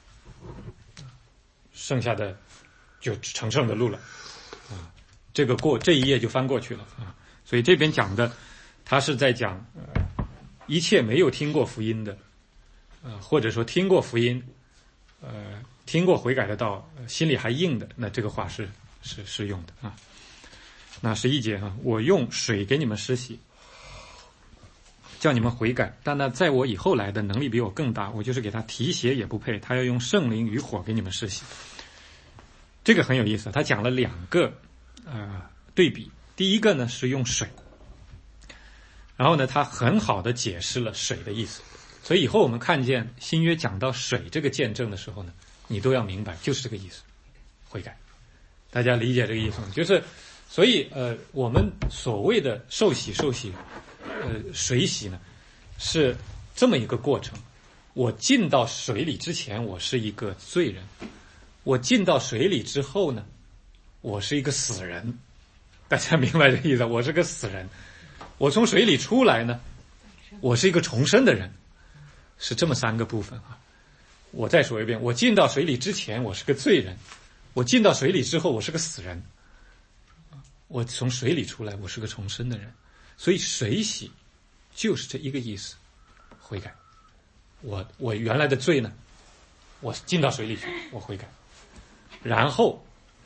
剩下的就成圣的路了啊。这个过这一页就翻过去了啊。所以这边讲的他是在讲呃一切没有听过福音的呃或者说听过福音呃听过悔改的道、呃、心里还硬的，那这个话是是适用的啊。那十一节啊，我用水给你们施洗，叫你们悔改，但那在我以后来的能力比我更大，我就是给他提鞋也不配，他要用圣灵与火给你们施洗。这个很有意思，他讲了两个呃对比。第一个呢是用水，然后呢他很好的解释了水的意思，所以以后我们看见新约讲到水这个见证的时候呢，你都要明白就是这个意思，悔改。大家理解这个意思吗？就是所以呃我们所谓的受洗受洗呃水洗呢是这么一个过程。我进到水里之前我是一个罪人，我进到水里之后呢我是一个死人。大家明白这个意思？我是个死人，我从水里出来呢我是一个重生的人，是这么三个部分啊。我再说一遍，我进到水里之前我是个罪人，我进到水里之后我是个死人，我从水里出来我是个重生的人。所以水洗就是这一个意思，悔改。我我原来的罪呢我进到水里去我悔改，然后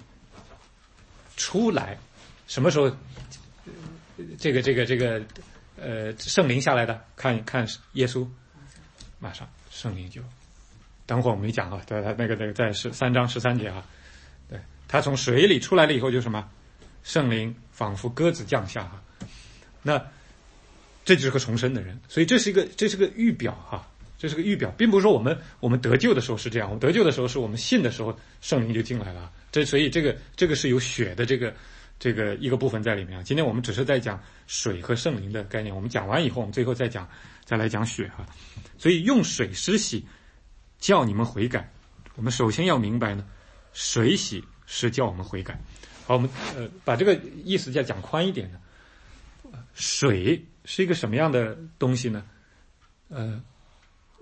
出来什么时候这个这个这个呃圣灵下来的？看看耶稣，马上圣灵就，等会儿我们讲啊，对他那个那个在十三章十三节啊，对他从水里出来了以后就什么，圣灵仿佛鸽子降下啊，那这就是个重生的人，所以这是一个这是个预表哈、啊，这是个预表，并不是说我们我们得救的时候是这样，我们得救的时候是我们信的时候圣灵就进来了，这所以这个这个是有血的这个。这个一个部分在里面啊，今天我们只是在讲水和圣灵的概念，我们讲完以后，我们最后再讲，再来讲血哈。所以用水施洗，叫你们悔改。我们首先要明白呢，水洗是叫我们悔改。好，我们呃把这个意思再讲宽一点呢。水是一个什么样的东西呢？呃，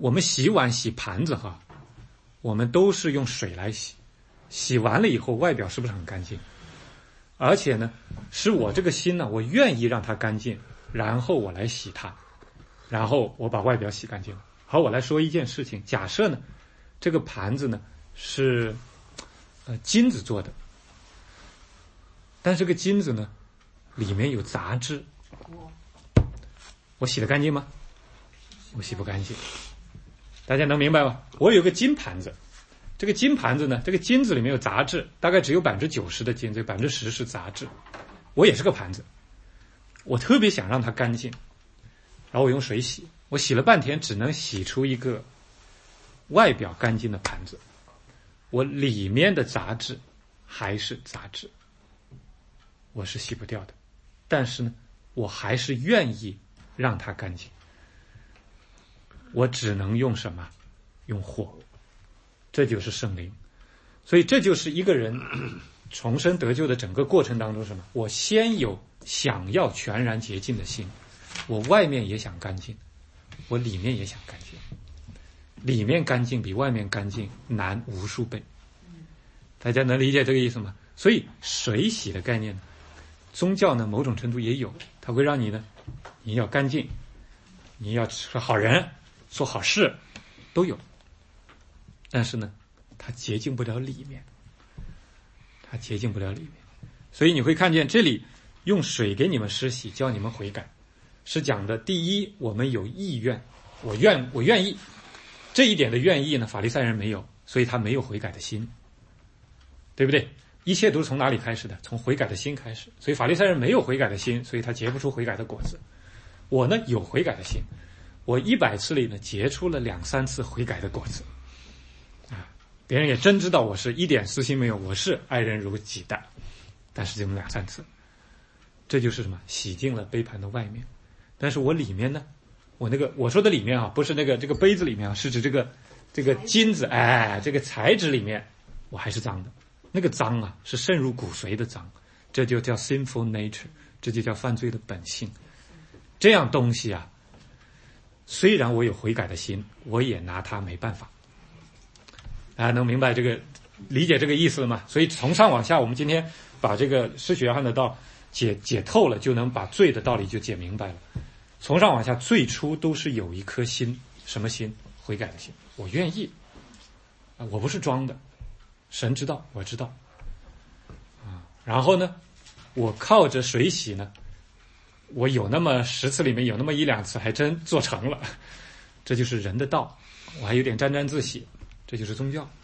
我们洗碗洗盘子哈，我们都是用水来洗，洗完了以后外表是不是很干净？而且呢，是我这个心呢，我愿意让它干净，然后我来洗它，然后我把外表洗干净了。好，我来说一件事情，假设呢，这个盘子呢是呃金子做的，但是这个金子呢里面有杂质，我洗得干净吗？我洗不干净。大家能明白吗？我有个金盘子，这个金盘子呢，这个金子里面有杂质，大概只有百分之九十的金，这百分之十是杂质。我也是个盘子，我特别想让它干净，然后我用水洗，我洗了半天，只能洗出一个外表干净的盘子，我里面的杂质还是杂质，我是洗不掉的。但是呢，我还是愿意让它干净。我只能用什么？用火。这就是圣灵。所以这就是一个人重生得救的整个过程当中什么？我先有想要全然洁净的心，我外面也想干净，我里面也想干净。里面干净比外面干净难无数倍。大家能理解这个意思吗？所以水洗的概念呢，宗教呢某种程度也有，它会让你呢，你要干净，你要是好人，做好事都有，但是呢它洁净不了里面，它洁净不了里面。所以你会看见这里用水给你们施洗，叫你们悔改，是讲的第一，我们有意愿，我愿我愿意，这一点的愿意呢法利赛人没有，所以他没有悔改的心，对不对？一切都是从哪里开始的？从悔改的心开始。所以法利赛人没有悔改的心，所以他结不出悔改的果子。我呢有悔改的心，我一百次里呢结出了两三次悔改的果子，啊，别人也真知道我是一点私心没有，我是爱人如己的，但是这么两三次，这就是什么？洗净了杯盘的外面。但是我里面呢，我那个我说的里面啊，不是那个这个杯子里面啊，是指这个这个金子，哎，这个材质里面，我还是脏的。那个脏啊，是渗入骨髓的脏，这就叫 sinful nature， 这就叫犯罪的本性。这样东西啊，虽然我有悔改的心，我也拿它没办法。大家能明白这个理解这个意思了吗？所以从上往下，我们今天把这个施洗约翰的道解解透了，就能把罪的道理就解明白了。从上往下，最初都是有一颗心，什么心？悔改的心，我愿意啊，我不是装的。神知道，我知道，啊，然后呢，我靠着水洗呢，我有那么十次里面有那么一两次还真做成了，这就是人的道。我还有点沾沾自喜，这就是宗教。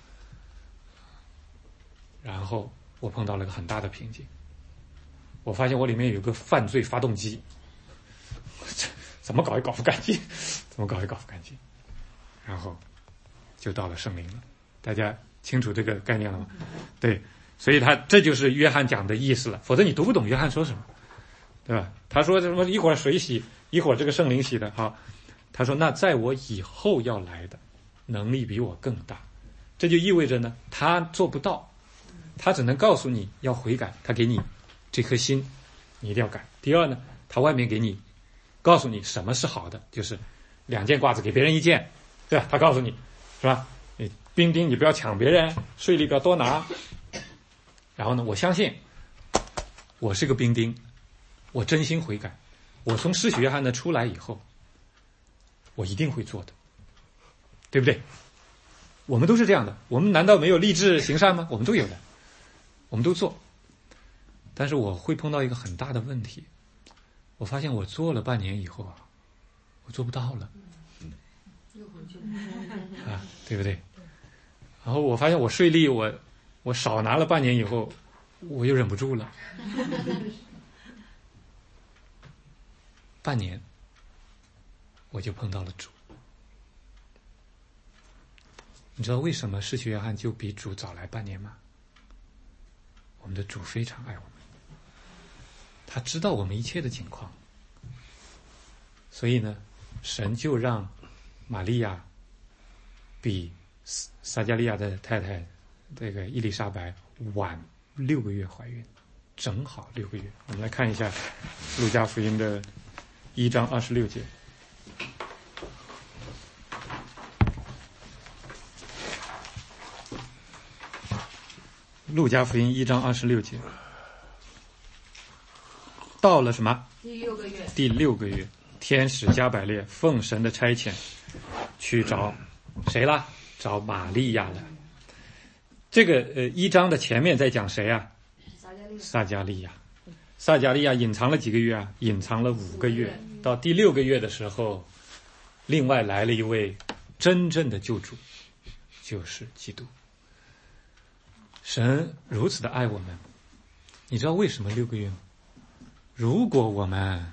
然后我碰到了个很大的瓶颈，我发现我里面有个犯罪发动机，怎么搞也搞不干净，怎么搞也搞不干净，然后就到了圣灵了。大家清楚这个概念了吗？对，所以他这就是约翰讲的意思了，否则你读不懂约翰说什么，对吧？他说什么一会儿水洗，一会儿这个圣灵洗的，好，他说那在我以后要来的能力比我更大，这就意味着呢，他做不到，他只能告诉你要悔改，他给你这颗心，你一定要改。第二呢，他外面给你告诉你什么是好的，就是两件褂子给别人一件，对吧？他告诉你，是吧？你兵丁你不要抢别人，税吏不要多拿。然后呢，我相信我是个兵丁，我真心悔改，我从施洗约翰呢出来以后，我一定会做的，对不对？我们都是这样的，我们难道没有立志行善吗？我们都有的，我们都做。但是我会碰到一个很大的问题，我发现我做了半年以后啊，我做不到了，啊，对不对？然后我发现我税吏我我少拿了半年以后，我又忍不住了，半年我就碰到了主。你知道为什么施洗约翰就比主早来半年吗？我们的主非常爱我们，他知道我们一切的情况，所以呢，神就让玛利亚比撒加利亚的太太这个伊丽莎白晚六个月怀孕，正好六个月。我们来看一下路加福音的一章二十六节。 路加福音一章二十六节，到了什么？ 第六个月。 第六个月，天使加百列奉神的差遣，去找谁啦？找玛利亚了。这个呃一章的前面在讲谁啊？撒加利亚。撒加利亚隐藏了几个月啊？隐藏了五个月。到第六个月的时候，另外来了一位真正的救主，就是基督。神如此的爱我们，你知道为什么六个月吗？如果我们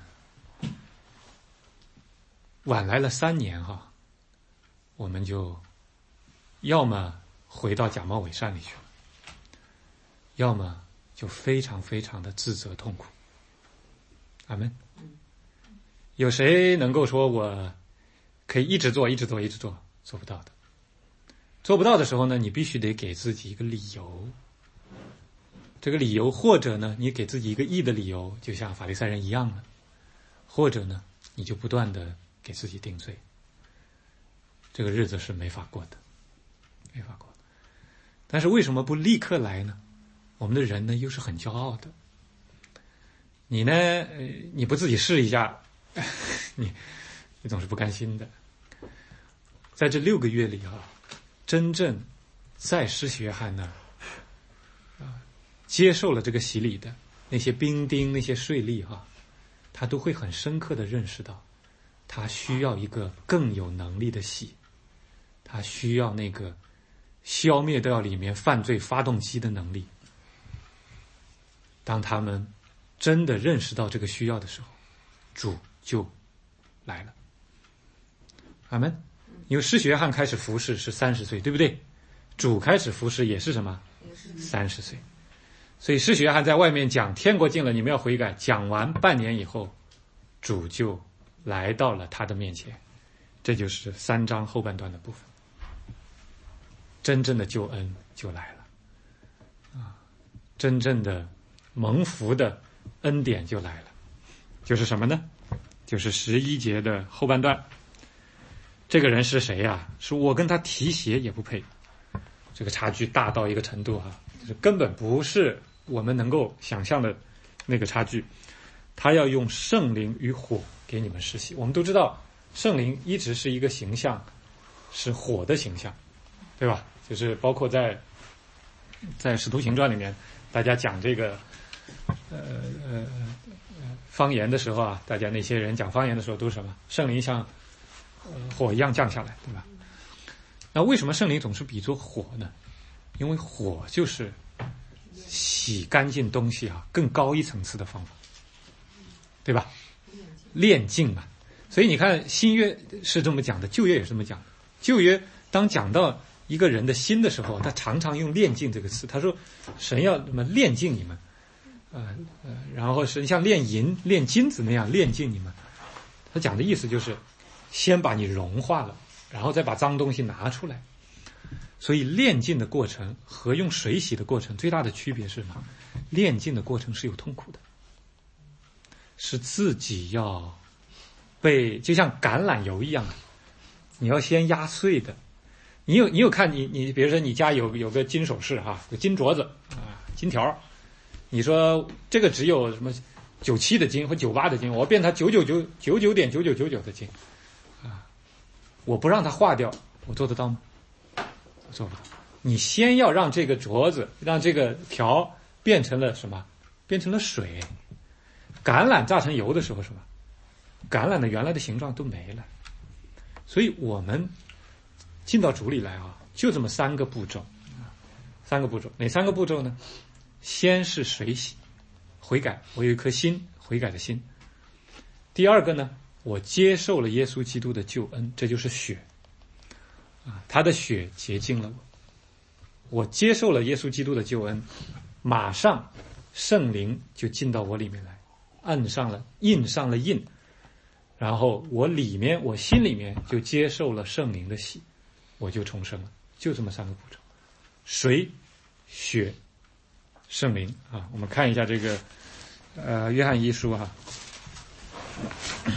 晚来了三年哈，我们就要么回到假冒伪善里去了，要么就非常非常的自责痛苦。阿们。有谁能够说我可以一直做一直做一直做？做不到的。做不到的时候呢，你必须得给自己一个理由。这个理由，或者呢你给自己一个义的理由，就像法利赛人一样了，或者呢你就不断的给自己定罪。这个日子是没法过的，没法过。但是为什么不立刻来呢？我们的人呢又是很骄傲的。你呢呃你不自己试一下，你你总是不甘心的。在这六个月里啊，真正在施洗约翰那儿啊接受了这个洗礼的那些兵丁那些税吏哈、啊，他都会很深刻的认识到，他需要一个更有能力的洗，他需要那个消灭掉里面犯罪发动机的能力。当他们真的认识到这个需要的时候，主就来了。阿们。因为施洗约翰开始服侍是三十岁，对不对？主开始服侍也是什么？三十岁。所以施洗约翰在外面讲天国近了，你们要悔改。讲完半年以后，主就来到了他的面前。这就是三章后半段的部分。真正的救恩就来了，啊，真正的蒙福的恩典就来了。就是什么呢？就是十一节的后半段。这个人是谁呀、啊？是我跟他提鞋也不配，这个差距大到一个程度哈、啊，就是根本不是我们能够想象的那个差距。他要用圣灵与火给你们施洗。我们都知道，圣灵一直是一个形象，是火的形象，对吧？就是包括在在使徒行传里面，大家讲这个呃呃方言的时候啊，大家那些人讲方言的时候都是什么？圣灵像火一样降下来，对吧？那为什么圣灵总是比作火呢？因为火就是洗干净东西啊更高一层次的方法，对吧？炼净嘛。所以你看新约是这么讲的，旧约也是这么讲的。旧约当讲到一个人的心的时候，他常常用炼净这个词，他说神要什么炼净你们，呃呃，然后是像炼银炼金子那样炼净你们。他讲的意思就是先把你融化了，然后再把脏东西拿出来。所以炼净的过程和用水洗的过程最大的区别是什么？炼净的过程是有痛苦的，是自己要被就像橄榄油一样，你要先压碎的。你有你有看你你比如说你家有有个金首饰哈，有金镯子啊，金条，你说这个只有什么九七的金或九八的金，我变它九九九九九点九九九九的金啊，我不让它化掉，我做得到吗？我做不到。你先要让这个镯子让这个条变成了什么？变成了水。橄榄榨成油的时候什么？橄榄的原来的形状都没了。所以我们进到主里来啊，就这么三个步骤，三个步骤，哪三个步骤呢？先是水洗，悔改，我有一颗心，悔改的心。第二个呢，我接受了耶稣基督的救恩，这就是血，啊，他的血洁净了我。我接受了耶稣基督的救恩，马上圣灵就进到我里面来，按上了印上了印，然后我里面我心里面就接受了圣灵的洗，我就重生了。就这么三个步骤：水、血、圣灵啊。我们看一下这个呃约翰一书哈、啊，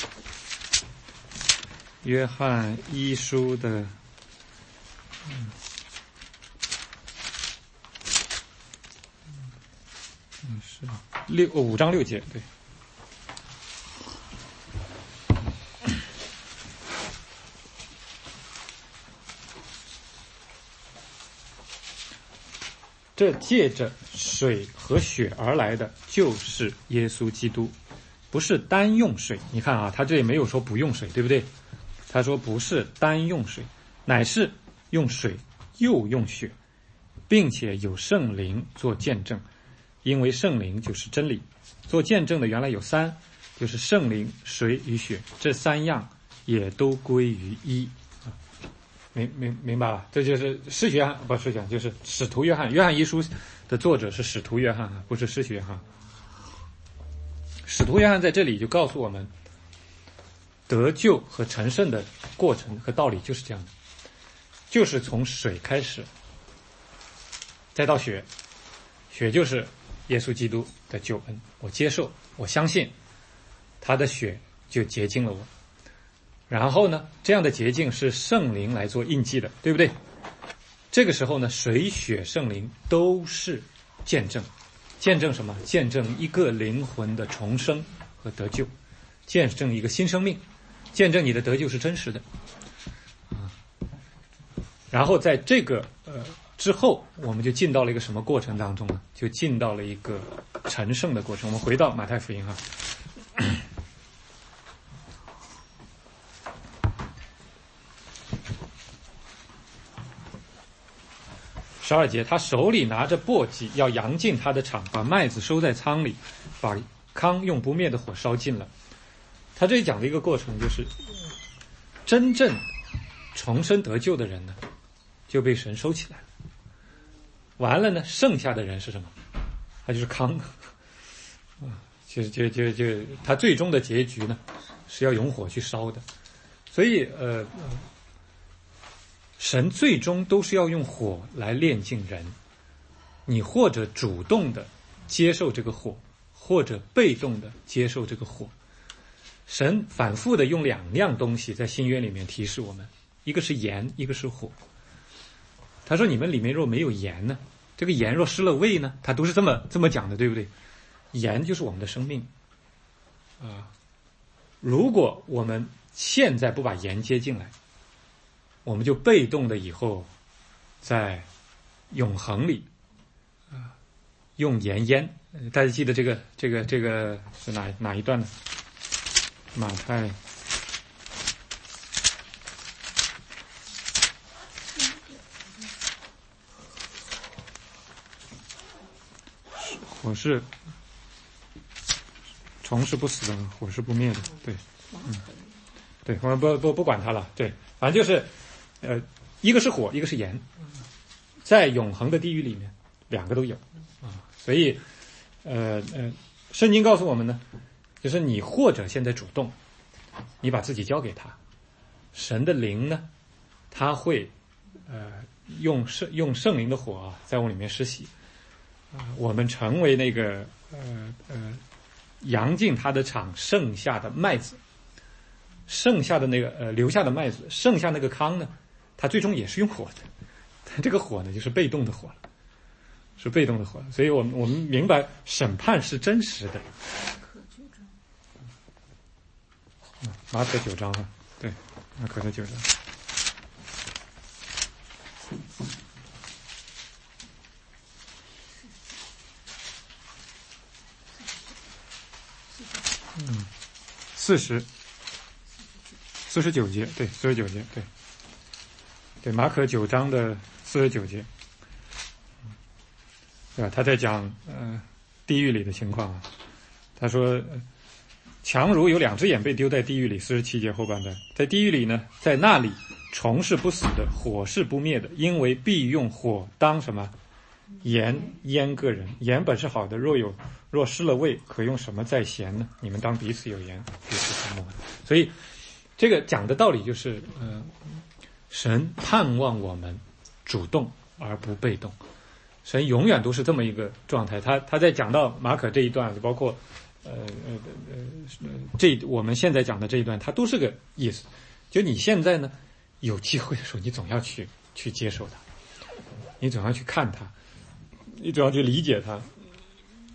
约翰一书的。嗯是六五章六节，对。这借着水和血而来的就是耶稣基督，不是单用水。你看啊，他这里没有说不用水，对不对？他说不是单用水，乃是用水又用血，并且有圣灵做见证，因为圣灵就是真理。做见证的原来有三，就是圣灵、水与血，这三样也都归于一。明明明白了，这就是施洗约翰，不是施洗约翰，就是使徒约翰。约翰一书的作者是使徒约翰，不是施洗约翰。使徒约翰在这里就告诉我们，得救和成圣的过程和道理就是这样的，就是从水开始，再到血，血就是耶稣基督的救恩，我接受，我相信，他的血就洁净了我。然后呢，这样的洁净是圣灵来做印记的，对不对？这个时候呢，水、血、圣灵都是见证。见证什么？见证一个灵魂的重生和得救，见证一个新生命，见证你的得救是真实的。啊，然后在这个呃之后，我们就进到了一个什么过程当中呢？就进到了一个成圣的过程。我们回到马太福音哈。十二节，他手里拿着簸箕，要扬进他的场，把麦子收在仓里，把糠用不灭的火烧尽了。他这里讲的一个过程，就是真正重生得救的人呢，就被神收起来了。完了呢，剩下的人是什么？他就是糠。啊，就就就就他最终的结局呢，是要用火去烧的。所以呃。神最终都是要用火来炼净人，你或者主动的接受这个火，或者被动的接受这个火。神反复的用两样东西在新约里面提示我们，一个是盐，一个是火。他说你们里面若没有盐呢，这个盐若失了味呢，他都是这么这么讲的，对不对？盐就是我们的生命啊，如果我们现在不把盐接进来，我们就被动的以后在永恒里啊用盐腌。大家记得这个这个这个是哪哪一段呢？马太火是虫是不死的，火是不灭的，对，嗯，对，我们不不不管它了，对，反正就是呃，一个是火，一个是盐，在永恒的地狱里面，两个都有啊。所以，呃呃，圣经告诉我们呢，就是你或者现在主动，你把自己交给他，神的灵呢，他会呃用圣用圣灵的火啊，在我里面施洗啊，我们成为那个呃呃扬进他的场剩下的麦子，剩下的那个呃留下的麦子，剩下那个糠呢？它最终也是用火的，但这个火呢，就是被动的火了，是被动的火了。所以我们我们明白审判是真实的。马可九章哈，对，马可的九章。嗯，四十，四十九节，对，四十九节，对。对，马可九章的四十九节，对吧？他在讲呃地狱里的情况啊。他说，强如有两只眼被丢在地狱里，四十七节后半段，在地狱里呢，在那里虫是不死的，火是不灭的，因为必用火当什么盐腌个人。盐本是好的，若有若失了味，可用什么再咸呢？你们当彼此有盐，彼此相莫。所以这个讲的道理就是，呃。神盼望我们主动而不被动，神永远都是这么一个状态。他他在讲到马可这一段，就包括呃呃呃这我们现在讲的这一段，它都是个意思。就你现在呢有机会的时候，你总要去去接受它，你总要去看它，你总要去理解它，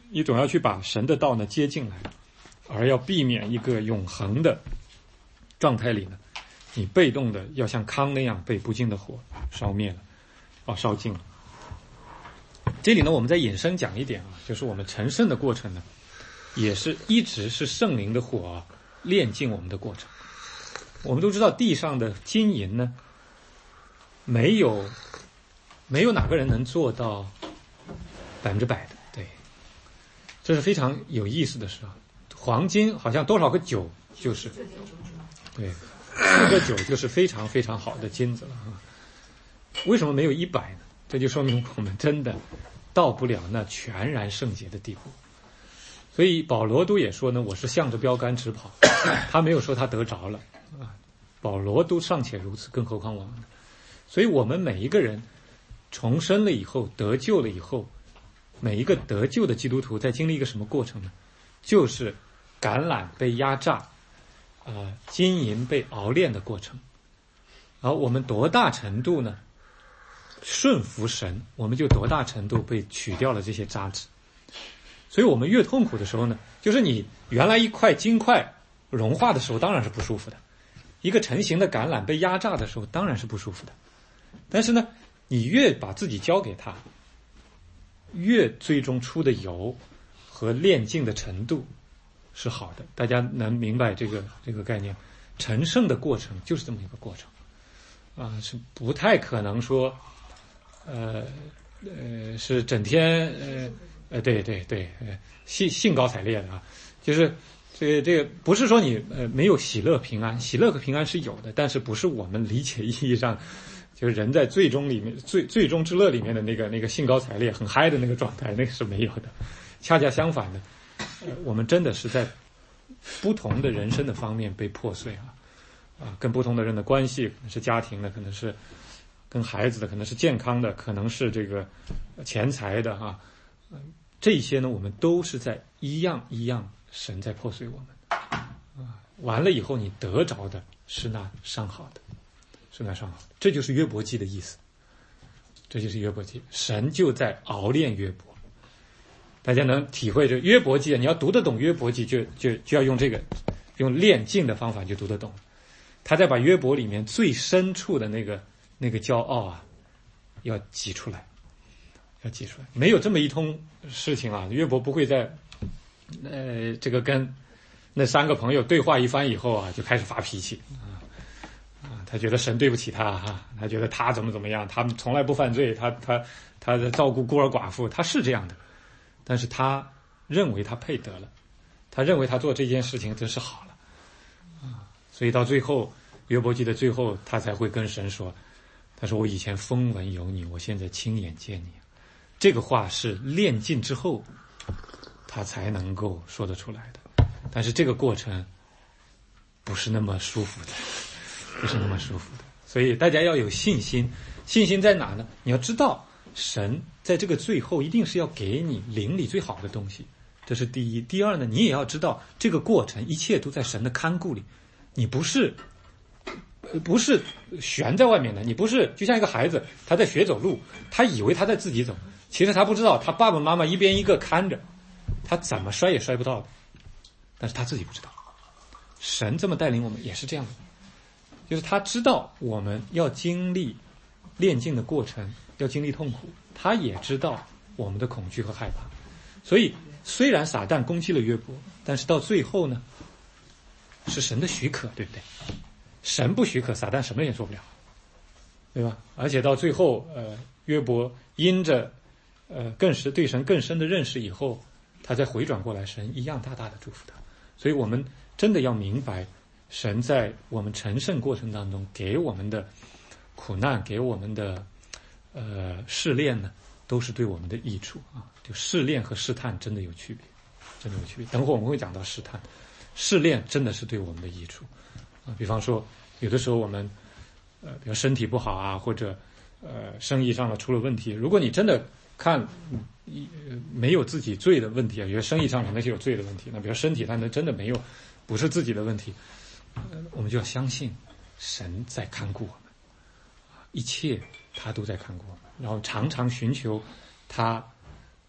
你总要去把神的道呢接进来，而要避免一个永恒的状态里呢，你被动的要像糠那样被不敬的火烧灭了，啊，烧尽了。这里呢，我们再引申讲一点啊，就是我们成圣的过程呢，也是一直是圣灵的火啊炼净我们的过程。我们都知道地上的金银呢，没有没有哪个人能做到百分之百的，对，这是非常有意思的事啊。黄金好像多少个九就是，对，四个九就是非常非常好的金子了啊。为什么没有一百呢？这就说明我们真的到不了那全然圣洁的地步。所以保罗都也说呢，我是向着标杆直跑，他没有说他得着了啊。保罗都尚且如此，更何况我们呢？所以我们每一个人重生了以后，得救了以后，每一个得救的基督徒在经历一个什么过程呢？就是橄榄被压榨，呃，金银被熬炼的过程。而我们多大程度呢？顺服神，我们就多大程度被取掉了这些渣子。所以我们越痛苦的时候呢，就是你原来一块金块融化的时候，当然是不舒服的；一个成型的橄榄被压榨的时候，当然是不舒服的。但是呢，你越把自己交给他，越最终出的油和炼净的程度是好的。大家能明白这个这个概念？成圣的过程就是这么一个过程啊，是不太可能说，呃呃，是整天呃呃，对对对，呃，兴兴高采烈的啊，就是这个这个不是说你呃没有喜乐平安，喜乐和平安是有的，但是不是我们理解意义上，就是人在最终里面最最终之乐里面的那个那个兴高采烈很嗨的那个状态，那个是没有的。恰恰相反的，呃，我们真的是在不同的人生的方面被破碎啊啊，跟不同的人的关系，可能是家庭的，可能是跟孩子的，可能是健康的，可能是这个钱财的啊，呃、这些呢，我们都是在一样一样神在破碎我们啊。完了以后，你得着的是那上好的，是那上好的，这就是约伯记的意思。这就是约伯记，神就在熬炼约伯。大家能体会这约伯记，你要读得懂约伯记，就就就要用这个用炼净的方法就读得懂。他在把约伯里面最深处的那个那个骄傲啊，要挤出来，要挤出来。没有这么一通事情啊，约伯不会在呃这个跟那三个朋友对话一番以后啊，就开始发脾气啊啊，他觉得神对不起他哈、啊，他觉得他怎么怎么样，他们从来不犯罪，他他他在照顾孤儿寡妇，他是这样的，但是他认为他配得了，他认为他做这件事情真是好了啊，所以到最后约伯记的最后，他才会跟神说，他说我以前风闻有你，我现在亲眼见你。这个话是炼尽之后他才能够说得出来的，但是这个过程不是那么舒服的，不是那么舒服的。所以大家要有信心，信心在哪呢？你要知道神在这个最后一定是要给你灵里最好的东西，这是第一。第二呢，你也要知道这个过程一切都在神的看顾里，你不是不是悬在外面的，你不是就像一个孩子，他在学走路，他以为他在自己走，其实他不知道他爸爸妈妈一边一个看着，他怎么摔也摔不到的，但是他自己不知道。神这么带领我们也是这样的，就是他知道我们要经历炼净的过程，要经历痛苦，他也知道我们的恐惧和害怕。所以虽然撒旦攻击了约伯，但是到最后呢，是神的许可，对不对？神不许可，撒旦什么也做不了，对吧？而且到最后，呃，约伯因着呃更深对神更深的认识以后，他再回转过来，神一样大大的祝福他。所以我们真的要明白，神在我们成圣过程当中给我们的苦难，给我们的呃试炼呢，都是对我们的益处啊。就试炼和试探真的有区别，真的有区别。等会我们会讲到试探，试炼真的是对我们的益处啊。比方说，有的时候我们呃，比如身体不好啊，或者呃生意上了出了问题，如果你真的看一、呃、没有自己罪的问题啊，比如生意上可能是有罪的问题，那比如身体它能真的没有不是自己的问题，呃，我们就要相信神在看顾我们，一切他都在看顾我们，然后常常寻求他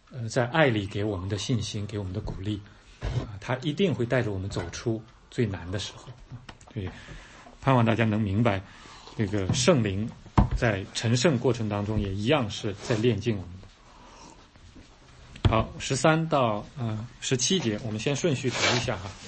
呃在爱里给我们的信心，给我们的鼓励啊，他一定会带着我们走出最难的时候。所以盼望大家能明白，这个圣灵在成圣过程当中也一样是在炼净我们的。好，十三到呃十七节，我们先顺序读一下哈。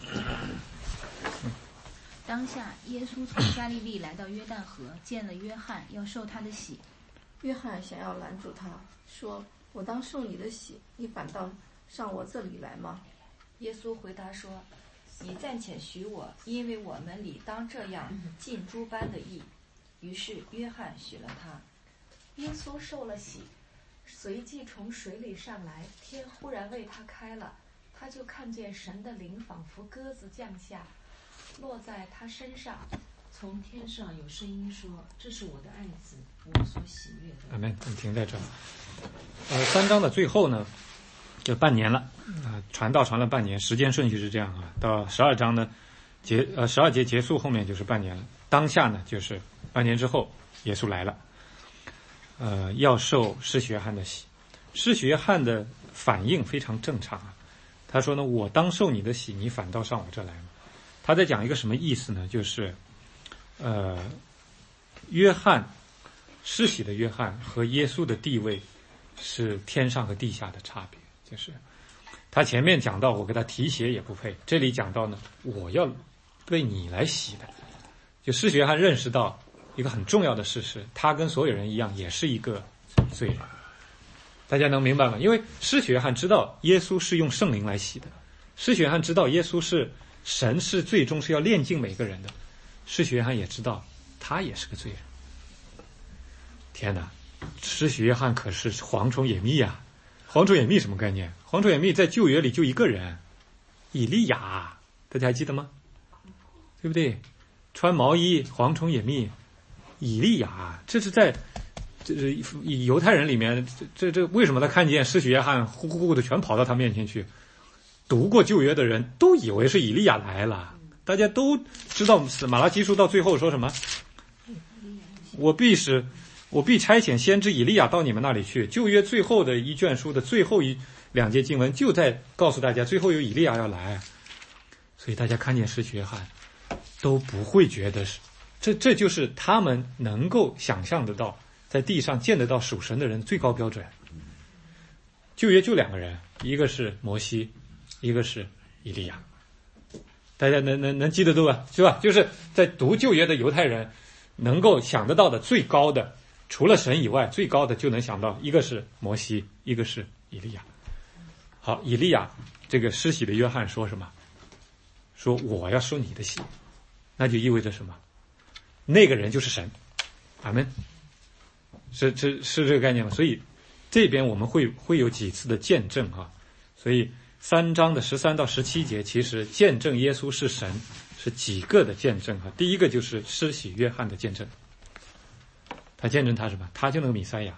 当下，耶稣从加利利来到约旦河，见了约翰，要受他的洗。 约翰想要拦住他，说：“我当受你的洗，你反倒上我这里来吗？” 耶稣回答说：“你暂且许我，因为我们理当这样尽诸般的义。”于是约翰许了他。耶稣受了洗，随即从水里上来，天忽然为他开了，他就看见神的灵仿佛鸽子降下，落在他身上。从天上有声音说：“这是我的爱子，我所喜悦的。” 阿门。我们停在这儿。呃，三章的最后呢，就半年了啊、呃，传道传了半年，时间顺序是这样啊。到十二章呢，结呃十二节结束，后面就是半年了。当下呢，就是半年之后，耶稣来了，呃，要受施洗约翰的洗。施洗约翰的反应非常正常啊，他说呢：“我当受你的洗，你反倒上我这来吗？”他在讲一个什么意思呢？就是，呃，约翰施洗的约翰和耶稣的地位是天上和地下的差别。就是他前面讲到我给他提鞋也不配，这里讲到呢，我要为你来洗的。就施洗约翰认识到一个很重要的事实，他跟所有人一样，也是一个罪人。大家能明白吗？因为施洗约翰知道耶稣是用圣灵来洗的，施洗约翰知道耶稣是神是最终是要炼净每个人的，施洗约翰也知道他也是个罪人。天哪，施洗约翰可是蝗虫野蜜啊！蝗虫野蜜什么概念？蝗虫野蜜在旧约里就一个人，以利亚，大家还记得吗？对不对？穿毛衣，蝗虫野蜜，以利亚，这是在这是犹太人里面，这这为什么他看见施洗约翰呼呼呼的全跑到他面前去？读过旧约的人都以为是以利亚来了，大家都知道马拉基书到最后说什么？我必使我必差遣先知以利亚到你们那里去。旧约最后的一卷书的最后一两节经文就在告诉大家，最后有以利亚要来，所以大家看见施洗约翰都不会觉得是这这就是他们能够想象得到，在地上见得到属神的人最高标准。旧约就两个人，一个是摩西，一个是以利亚。大家能能能记得住吧？是吧？就是在读旧约的犹太人能够想得到的最高的，除了神以外最高的就能想到，一个是摩西，一个是以利亚。好，以利亚这个施洗的约翰说什么？说我要受你的洗，那就意味着什么？那个人就是神。阿们。是是是这个概念吗？所以这边我们会会有几次的见证啊。所以三章的十三到十七节，其实见证耶稣是神是几个的见证啊。第一个就是施洗约翰的见证，他见证他什么？他就那个弥赛亚，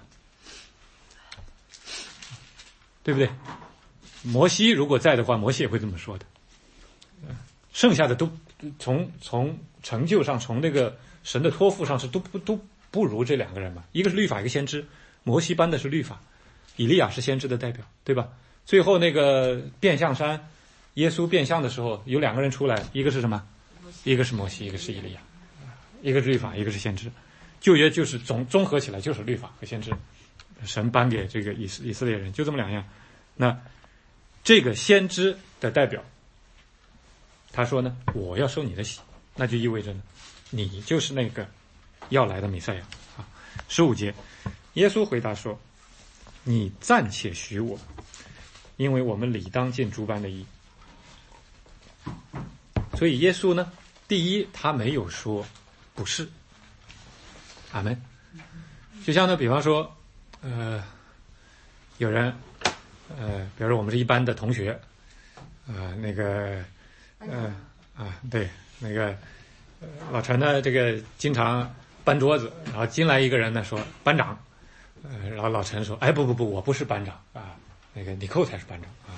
对不对？摩西如果在的话，摩西也会这么说的。剩下的都从从成就上，从那个神的托付上是都不都不如这两个人嘛。一个是律法，一个先知。摩西颁的是律法，以利亚是先知的代表，对吧？最后那个变象山，耶稣变相的时候，有两个人出来，一个是什么？一个是摩西，一个是以利亚，一个是律法，一个是先知。旧约就是总综合起来就是律法和先知，神颁给这个以色以色列人，就这么两样。那这个先知的代表，他说呢，我要受你的洗，那就意味着呢，你就是那个要来的弥赛亚啊。十五节，耶稣回答说：“你暂且许我，因为我们理当尽诸般的义。”所以耶稣呢，第一他没有说不是，阿们。就像呢，比方说，呃，有人，呃，比如说我们是一班的同学，呃，那个，呃，啊，对，那个、呃、老陈呢，这个经常搬桌子，然后进来一个人呢说班长，呃，然后老陈说，哎，不不不，我不是班长啊，那个尼寇才是班长啊。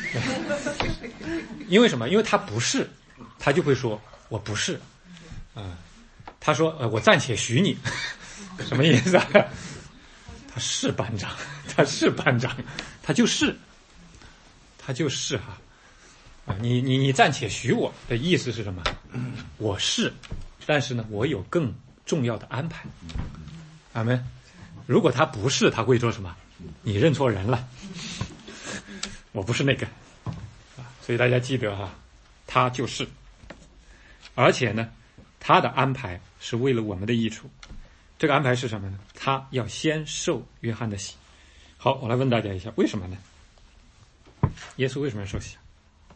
因为什么？因为他不是，他就会说我不是，啊、呃，他说呃，我暂且许你，什么意思啊？他是班长， 他是班长，他就是，他就是哈啊，你你你暂且许我的意思是什么？我是，但是呢，我有更重要的安排。阿们。如果他不是，他会说什么？你认错人了，我不是那个啊。所以大家记得哈，他就是，而且呢，他的安排是为了我们的益处。这个安排是什么呢？他要先受约翰的洗。好，我来问大家一下，为什么呢？耶稣为什么要受洗？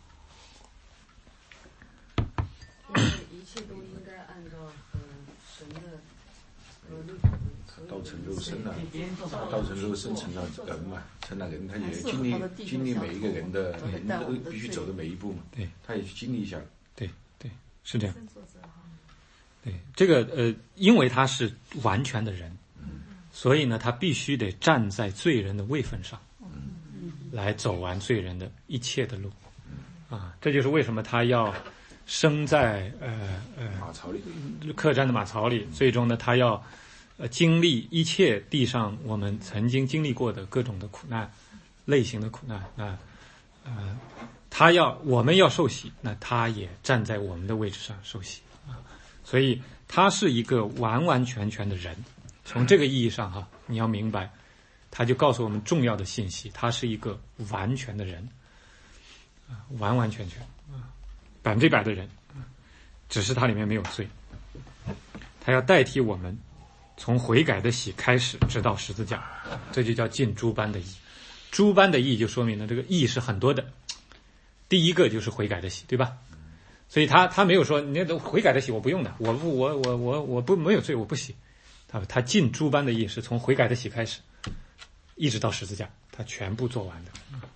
因为一切都应该按照呃神的呃律法的。 道成肉身了，道成肉身成了人嘛，成了人，他也经历经历每一个人的人都必须走的每一步嘛， 对， 他也去经历一下， 对对，是这样。对，这个呃，因为他是完全的人，所以呢，他必须得站在罪人的位分上，来走完罪人的一切的路，啊，这就是为什么他要生在呃呃马槽里， 客栈的马槽里，最终呢，他要。呃，经历一切地上我们曾经经历过的各种的苦难，类型的苦难，那呃，他要我们要受洗，那他也站在我们的位置上受洗啊，所以他是一个完完全全的人。从这个意义上哈，你要明白，他就告诉我们重要的信息，他是一个完全的人啊，完完全全啊，百分之百的人，只是他里面没有罪，他要代替我们。从悔改的洗开始，直到十字架，这就叫尽诸般的义。诸般的义就说明了这个义是很多的。第一个就是悔改的洗，对吧？所以他他没有说你那悔改的洗我不用的，我不我我我我不没有罪我不洗。他他尽诸般的义是从悔改的洗开始，一直到十字架，他全部做完的。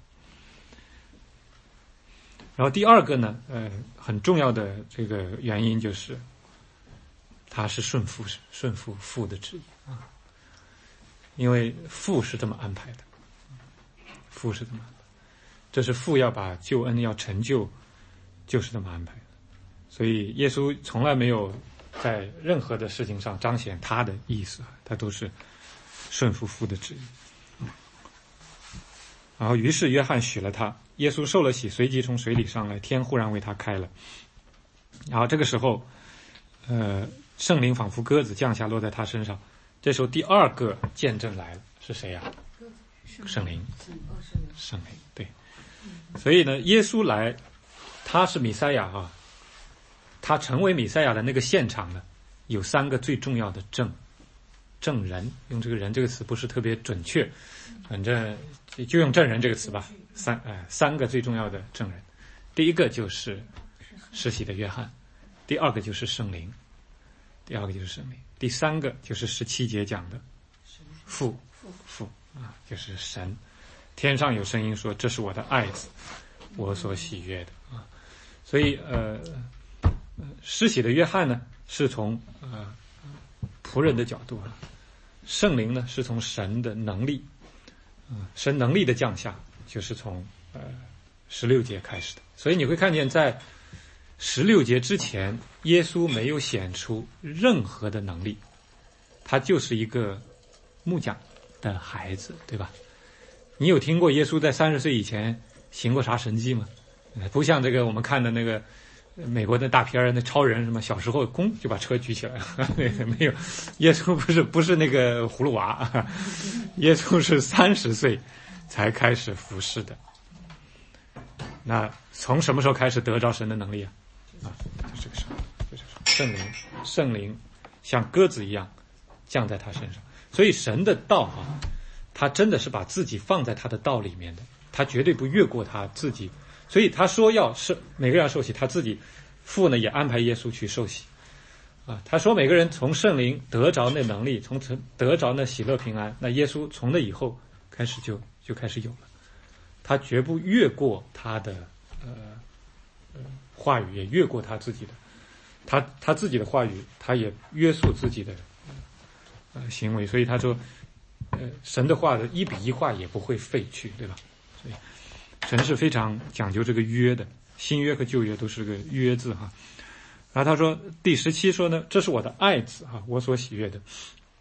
然后第二个呢，呃，很重要的这个原因就是。他是顺服顺服父的旨意啊，因为父是这么安排的，父是这么安排，这是父要把救恩要成就，就是这么安排的。所以耶稣从来没有在任何的事情上彰显他的意思，他都是顺服父的旨意。然后于是约翰许了他，耶稣受了洗，随即从水里上来，天忽然为他开了。然后这个时候，呃。圣灵仿佛鸽子降下落在他身上，这时候第二个见证来了，是谁呀、啊？圣灵，圣灵，对。所以呢，耶稣来，他是弥赛亚啊，他成为弥赛亚的那个现场呢，有三个最重要的证证人，用这个人这个词不是特别准确，反正就用证人这个词吧。三呃三个最重要的证人，第一个就是施洗的约翰，第二个就是圣灵。第二个就是圣灵，第三个就是十七节讲的父父啊，就是神。天上有声音说：“这是我的爱子，我所喜悦的啊。”所以呃，施洗的约翰呢，是从呃仆人的角度啊；圣灵呢，是从神的能力，嗯、呃，神能力的降下，就是从呃十六节开始的。所以你会看见在。十六节之前，耶稣没有显出任何的能力，他就是一个木匠的孩子，对吧？你有听过耶稣在三十岁以前行过啥神迹吗？不像这个我们看的那个美国的大片儿，那超人什么小时候咣就把车举起来了，没有。耶稣不是不是那个葫芦娃，耶稣是三十岁才开始服侍的。那从什么时候开始得着神的能力啊？啊，就这个时候，就这个时候，圣灵，圣灵像鸽子一样降在他身上。所以神的道啊，他真的是把自己放在他的道里面的，他绝对不越过他自己。所以他说要是每个人要受洗，他自己父呢也安排耶稣去受洗啊。他说每个人从圣灵得着那能力，从得着那喜乐平安，那耶稣从那以后开始就就开始有了。他绝不越过他的呃呃话语，也越过他自己的，他他自己的话语，他也约束自己的呃行为。所以他说，呃，神的话的一笔一画也不会废去，对吧？所以神是非常讲究这个约的，新约和旧约都是个约字哈。然后他说第十七说呢，这是我的爱子哈，我所喜悦的。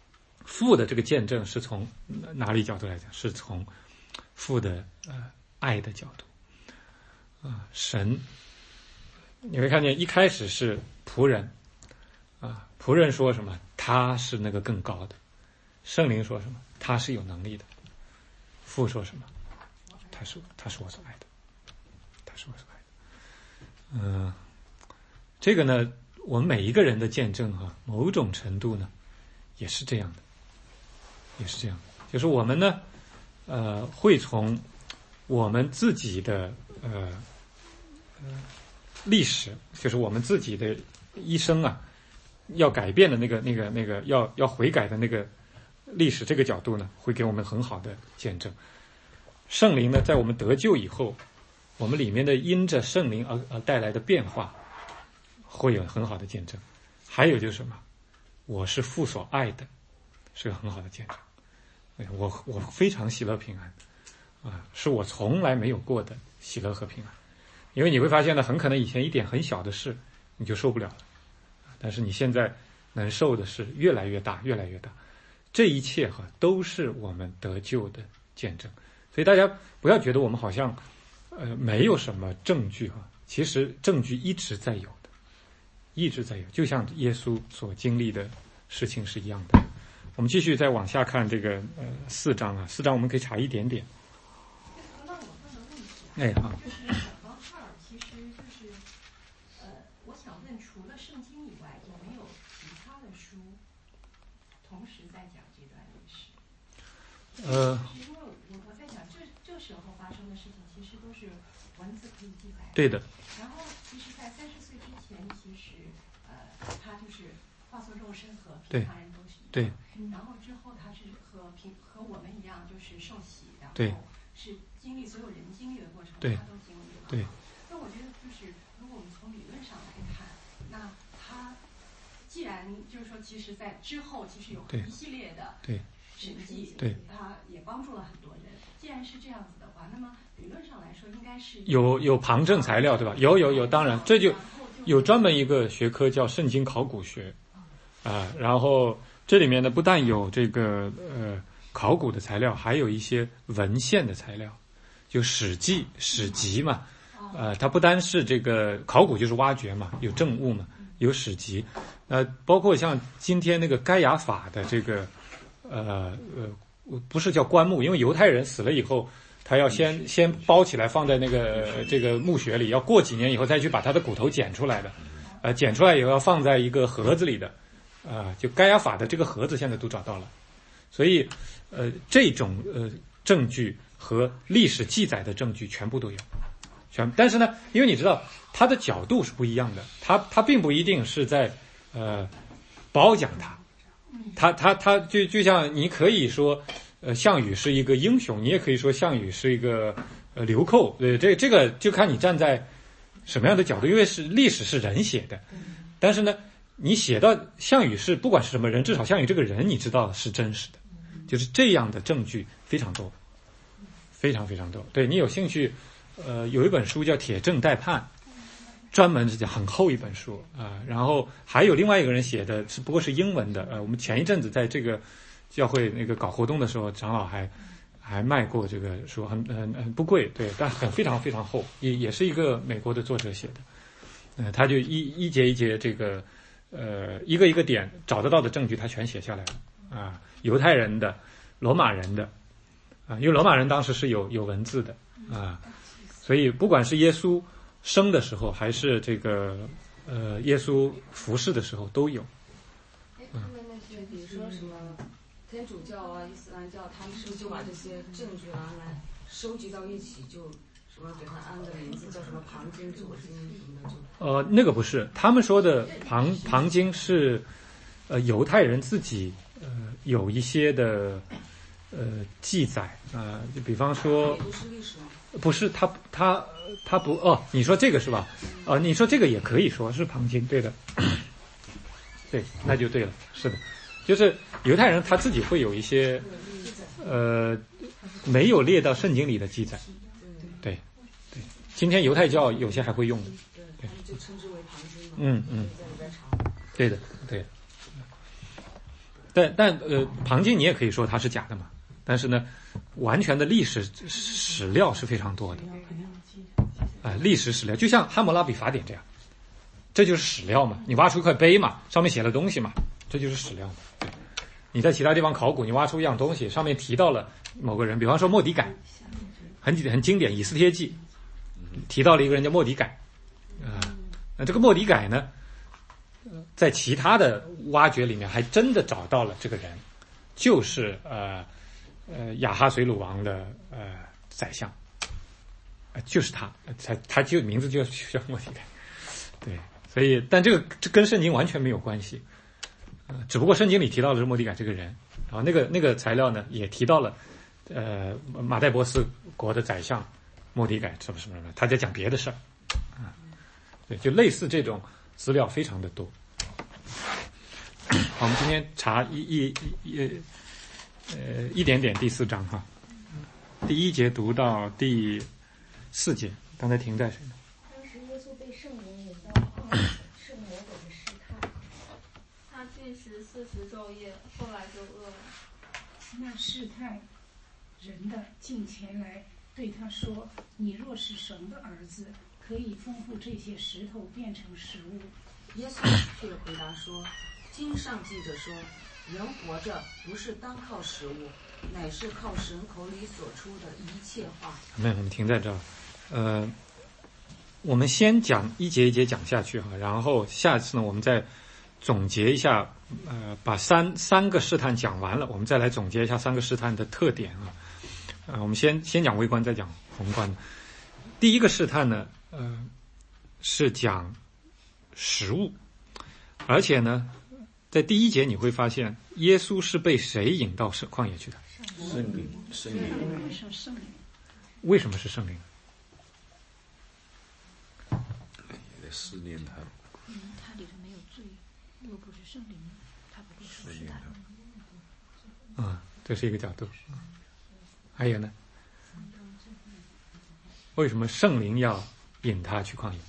父的这个见证是从哪里角度来讲？是从父的呃爱的角度啊、呃。神，你会看见一开始是仆人啊，仆人说什么？他是那个更高的。圣灵说什么？他是有能力的。父说什么？他是他是我所爱的，他是我所爱的。嗯、呃，这个呢，我们每一个人的见证哈、啊，某种程度呢，也是这样的，也是这样的。就是我们呢，呃，会从我们自己的呃呃历史，就是我们自己的一生啊，要改变的那个那个那个要要悔改的那个历史这个角度呢，会给我们很好的见证。圣灵呢，在我们得救以后，我们里面的因着圣灵而而带来的变化，会有很好的见证。还有就是什么？我是父所爱的，是个很好的见证。我我非常喜乐平安啊，是我从来没有过的喜乐和平安。因为你会发现呢，很可能以前一点很小的事你就受不了了，但是你现在能受的是越来越大，越来越大。这一切哈都是我们得救的见证。所以大家不要觉得我们好像呃没有什么证据哈，其实证据一直在有的，一直在有，就像耶稣所经历的事情是一样的。我们继续再往下看这个呃四章啊，四章我们可以查一点点。 那我问个问题啊， 哎好。 就是小方块儿，其实就是呃，我想问，除了圣经以外，有没有其他的书同时在讲这段历史？ 呃， 就是因为我我在想，这这时候发生的事情，其实都是文字可以记载的。 对的。 然后，其实，在三十岁之前，其实呃，他就是化作肉身和平常人都是一样。 对。 然后之后，他是和平和我们一样，就是受洗，然后是经历所有人经历的过程，他都经历了。 对。 那我觉得，就是如果我们从理论上来看，那他既然就是说，其实在之后，其实有一系列的对神迹， 对， 他也帮助了很多人。既然是这样子的话，那么理论上来说，应该是有有旁证材料，对吧？有有有，当然这就有专门一个学科叫圣经考古学啊、呃，然后这里面呢不但有这个呃考古的材料，还有一些文献的材料，就史记、史籍嘛，呃，它不单是这个考古就是挖掘嘛，有证物嘛，有史籍，呃，包括像今天那个该亚法的这个呃呃。不是叫棺木，因为犹太人死了以后，他要先先包起来放在那个这个墓穴里，要过几年以后再去把他的骨头捡出来的，呃，捡出来以后要放在一个盒子里的，啊、呃，就该亚法的这个盒子现在都找到了，所以呃这种呃证据和历史记载的证据全部都有，全，但是呢，因为你知道它的角度是不一样的，它它并不一定是在呃褒奖他。他他他就就像你可以说，呃，项羽是一个英雄，你也可以说项羽是一个呃流寇，对，这这个就看你站在什么样的角度，因为是历史是人写的，但是呢，你写到项羽是不管是什么人，至少项羽这个人你知道是真实的，就是这样的证据非常多，非常非常多。对，你有兴趣，呃，有一本书叫《铁证待判》。专门是讲很厚一本书啊、呃，然后还有另外一个人写的是不过是英文的，呃，我们前一阵子在这个教会那个搞活动的时候，长老还还卖过这个书，很很很不贵，对，但很非常非常厚，也也是一个美国的作者写的，呃，他就一一节一节这个呃一个一个点找得到的证据，他全写下来了啊，犹太人的、罗马人的啊，因为罗马人当时是有有文字的啊，所以不管是耶稣生的时候，还是这个呃耶稣服侍的时候都有。 哎，他们那些比如说什么天主教啊、伊斯兰教，他们是不是就把这些证据拿来收集到一起，就什么给他安个名字，叫什么旁经、左经什么的就？ 呃，那个不是，他们说的旁旁经是呃犹太人自己呃有一些的呃记载啊、呃，就比方说。 也不是历史吗？ 不是，他他他不哦，你说这个是吧？呃，你说这个也可以说是旁经，对的，对，那就对了，是的，就是犹太人他自己会有一些呃没有列到圣经里的记载，对对，今天犹太教有些还会用的， 对，他们就称之为旁经嘛， 嗯嗯，对的对的。 但但呃，庞经你也可以说它是假的嘛。但是呢，完全的历史史料是非常多的。啊、呃，历史史料就像汉谟拉比法典这样，这就是史料嘛。你挖出一块碑嘛，上面写了东西嘛，这就是史料嘛。你在其他地方考古，你挖出一样东西，上面提到了某个人，比方说莫迪改，很很经典，《以斯帖记》提到了一个人叫莫迪改。啊、呃，那这个莫迪改呢，在其他的挖掘里面还真的找到了这个人，就是呃呃亚哈随鲁王的呃宰相。就是他，他他就名字就叫莫迪改，对，所以但这个这跟圣经完全没有关系，呃，只不过圣经里提到的是莫迪改这个人，然后那个那个材料呢也提到了，呃，马代波斯国的宰相莫迪改什么什么什么，他在讲别的事儿，啊，对，就类似这种资料非常的多。好，我们今天查一一一呃一点点第四章哈，第一节读到第四节，刚才停在谁呢？ 当时耶稣被圣灵引到旷野，圣魔鬼的试探。 他进食四十昼夜，后来就饿了。 那试探人的近前来对他说：“你若是神的儿子，可以吩咐这些石头变成食物。” 耶稣却回答说：“经上记着说，人活着不是单靠食物，乃是靠神口里所出的一切话。” 没有，我们停在这儿。呃，我们先讲一节一节讲下去哈，然后下次呢，我们再总结一下，呃，把三三个试探讲完了，我们再来总结一下三个试探的特点啊。呃，我们先先讲微观，再讲宏观。第一个试探呢，呃，是讲食物，而且呢，在第一节你会发现，耶稣是被谁引到旷野去的？ 圣灵，圣灵。 为什么圣灵？ 为什么是圣灵？ 也得思念他。 嗯，他里头没有罪，若不是圣灵，他不会受试探。 啊、嗯，这是一个角度。还有呢？为什么圣灵要引他去旷野？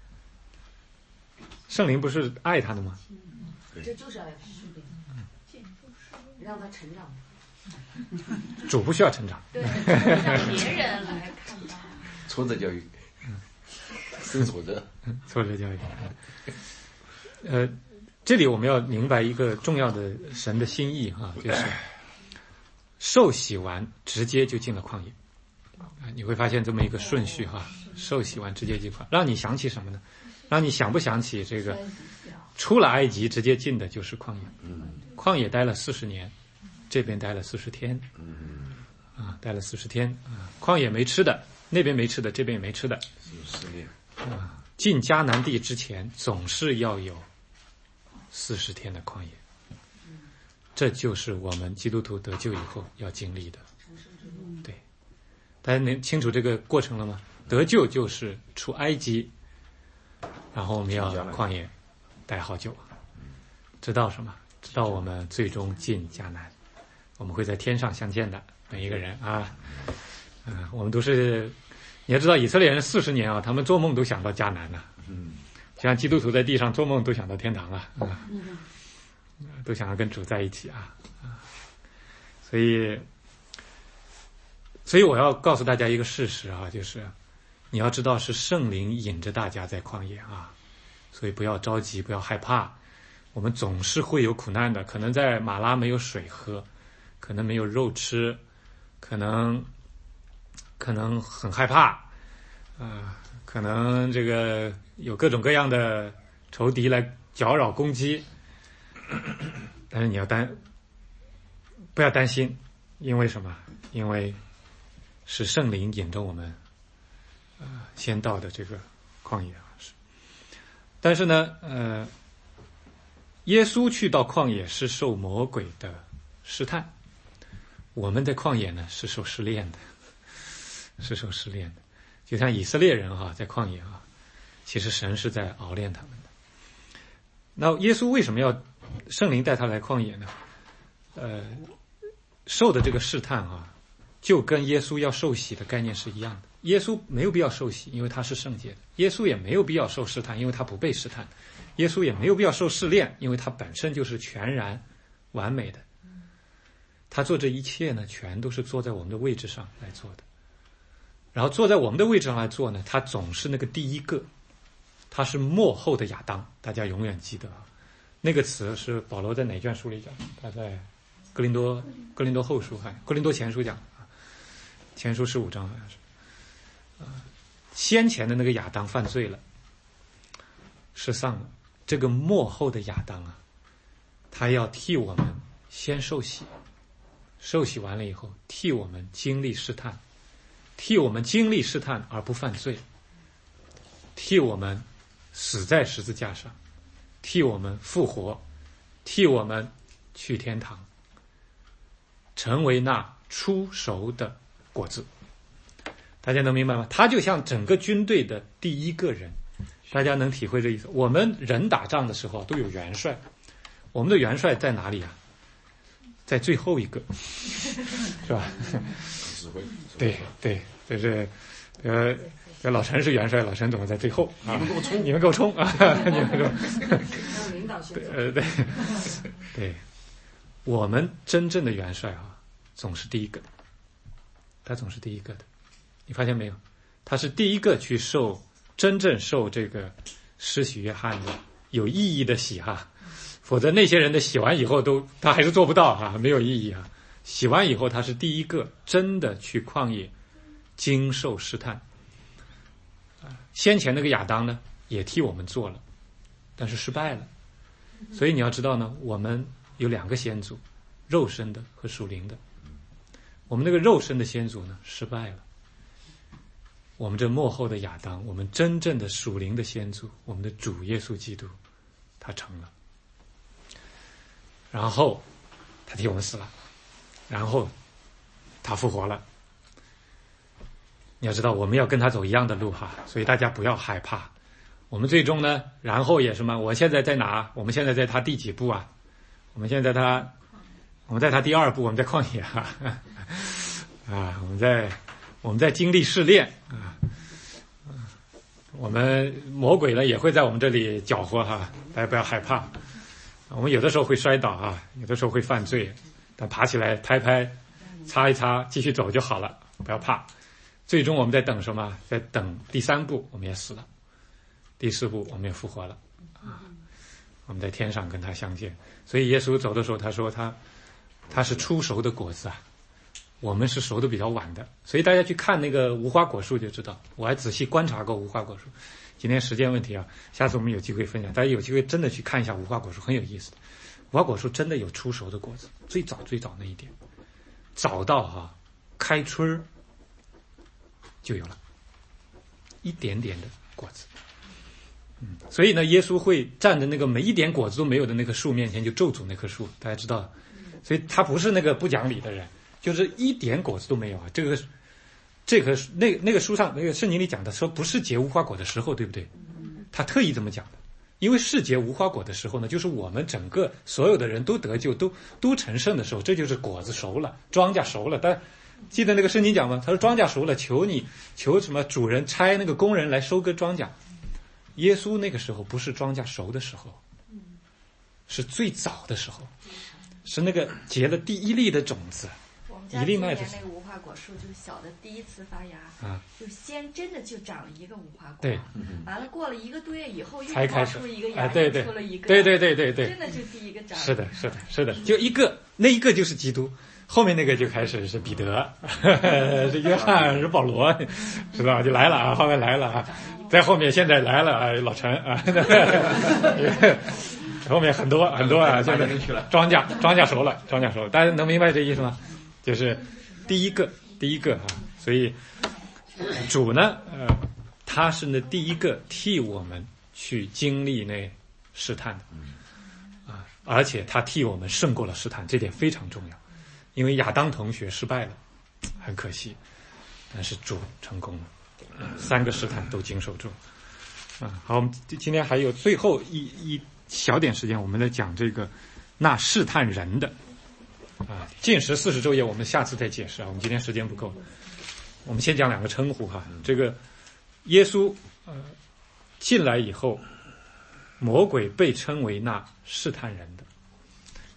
圣灵不是爱他的吗？ 这就是爱他，让他成长。 主不需要成长， 对，让别人来看到。 挫折教育，生挫折， 挫折教育。呃，这里我们要明白一个重要的神的心意哈、啊，就是受洗完直接就进了旷野。啊，你会发现这么一个顺序哈、啊，受洗完直接进旷，让你想起什么呢？让你想不想起这个出了埃及直接进的就是旷野？旷野待了四十年。这边待了四十天，啊，待了四十天啊，旷野没吃的，那边没吃的，这边也没吃的，啊，进迦南地之前总是要有四十天的旷野，这就是我们基督徒得救以后要经历的。对，大家能清楚这个过程了吗？得救就是出埃及，然后我们要旷野待好久，直到什么？直到我们最终进迦南。我们会在天上相见的，每一个人啊，嗯、呃，我们都是，你要知道以色列人四十年啊，他们做梦都想到迦南呐、啊，嗯，就像基督徒在地上做梦都想到天堂啊，啊，都想要跟主在一起啊，啊，所以，所以我要告诉大家一个事实啊，就是你要知道是圣灵引着大家在旷野啊，所以不要着急，不要害怕，我们总是会有苦难的，可能在马拉没有水喝。可能没有肉吃，可能可能很害怕，啊、呃，可能这个有各种各样的仇敌来搅扰攻击，但是你要担不要担心，因为什么？因为是圣灵引着我们，呃，先到的这个旷野啊。是，但是呢，呃，耶稣去到旷野是受魔鬼的试探。我们的旷野呢是受试炼的，是受试炼的，就像以色列人哈、啊、在旷野啊，其实神是在熬炼他们的。那耶稣为什么要圣灵带他来旷野呢？呃，受的这个试探啊，就跟耶稣要受洗的概念是一样的。耶稣没有必要受洗，因为他是圣洁的；耶稣也没有必要受试探，因为他不被试探；耶稣也没有必要受试炼，因为他本身就是全然完美的。他做这一切呢，全都是坐在我们的位置上来做的。然后坐在我们的位置上来做呢，他总是那个第一个，他是末后的亚当，大家永远记得啊。那个词是保罗在哪卷书里讲？他在哥林多哥林多后书还哥林多前书讲啊，前书十五章好像是。啊，先前的那个亚当犯罪了，失丧了。这个末后的亚当啊，他要替我们先受洗，受洗完了以后，替我们经历试探，替我们经历试探而不犯罪，替我们死在十字架上，替我们复活，替我们去天堂，成为那初熟的果子。大家能明白吗？他就像整个军队的第一个人，大家能体会这意思？我们人打仗的时候都有元帅，我们的元帅在哪里啊？在最后一个，是吧？ 指挥。 对对，就是呃，老陈是元帅，老陈怎么在最后啊？ 你们给我冲！ 你们给我冲啊！你们给我。 让领导先。 呃对对，我们真正的元帅啊，总是第一个的，他总是第一个的。你发现没有？他是第一个去受真正受这个施洗约翰的有意义的洗哈，否则那些人的洗完以后都他还是做不到哈，没有意义啊。洗完以后，他是第一个真的去旷野经受试探。先前那个亚当呢，也替我们做了，但是失败了。所以你要知道呢，我们有两个先祖，肉身的和属灵的。我们那个肉身的先祖呢，失败了。我们这末后的亚当，我们真正的属灵的先祖，我们的主耶稣基督，他成了。然后他替我们死了，然后他复活了。你要知道，我们要跟他走一样的路哈，所以大家不要害怕。我们最终呢，然后也什么？我现在在哪？我们现在在他第几步啊？我们现在在他，我们在他第二步，我们在旷野哈，啊，我们在。我们在经历试炼啊，我们魔鬼呢也会在我们这里搅和哈，大家不要害怕。我们有的时候会摔倒啊，有的时候会犯罪，但爬起来拍拍，擦一擦，继续走就好了，不要怕。最终我们在等什么？在等第三步，我们也死了；第四步，我们也复活了啊。我们在天上跟他相见。所以耶稣走的时候，他说他他是初熟的果子啊。我们是熟的比较晚的，所以大家去看那个无花果树就知道。我还仔细观察过无花果树。今天时间问题啊，下次我们有机会分享。大家有机会真的去看一下无花果树，很有意思的。无花果树真的有出熟的果子，最早最早那一点，早到哈、啊、开春就有了，一点点的果子。嗯，所以呢，耶稣会站在那个每一点果子都没有的那棵树面前就咒诅那棵树，大家知道。所以他不是那个不讲理的人。就是一点果子都没有啊！这个，这个那那个书上那个圣经里讲的说不是结无花果的时候，对不对？他特意这么讲的，因为是结无花果的时候呢，就是我们整个所有的人都得救、都都成圣的时候，这就是果子熟了，庄稼熟了。但记得那个圣经讲吗？他说庄稼熟了，求你求什么主人差那个工人来收割庄稼。耶稣那个时候不是庄稼熟的时候，是最早的时候，是那个结了第一粒的种子。 一粒麦子那个无花果树就是小的第一次发芽，啊，就先真的就长了一个无花果， 对， 完了过了一个多月以后又冒出一个芽， 哎，对对， 出了一个， 对对对对对， 真的就第一个长。 是的，是的，是的，就一个，那一个就是基督，后面那个就开始是彼得，是约翰，是保罗，是吧？就来了啊，后面来了啊，在后面现在来了啊，老陈啊，后面很多很多啊，现在庄稼庄稼熟了，庄稼熟了，大家能明白这意思吗？就是第一个，第一个哈、啊，所以主呢，呃，他是那第一个替我们去经历那试探的，啊，而且他替我们胜过了试探，这点非常重要。因为亚当同学失败了，很可惜，但是主成功了，三个试探都经受住。啊，好，我们今天还有最后一一小点时间，我们来讲这个那试探人的。啊，禁食四十昼夜，我们下次再解释啊。我们今天时间不够，我们先讲两个称呼哈。这个耶稣呃进来以后，魔鬼被称为那试探人的。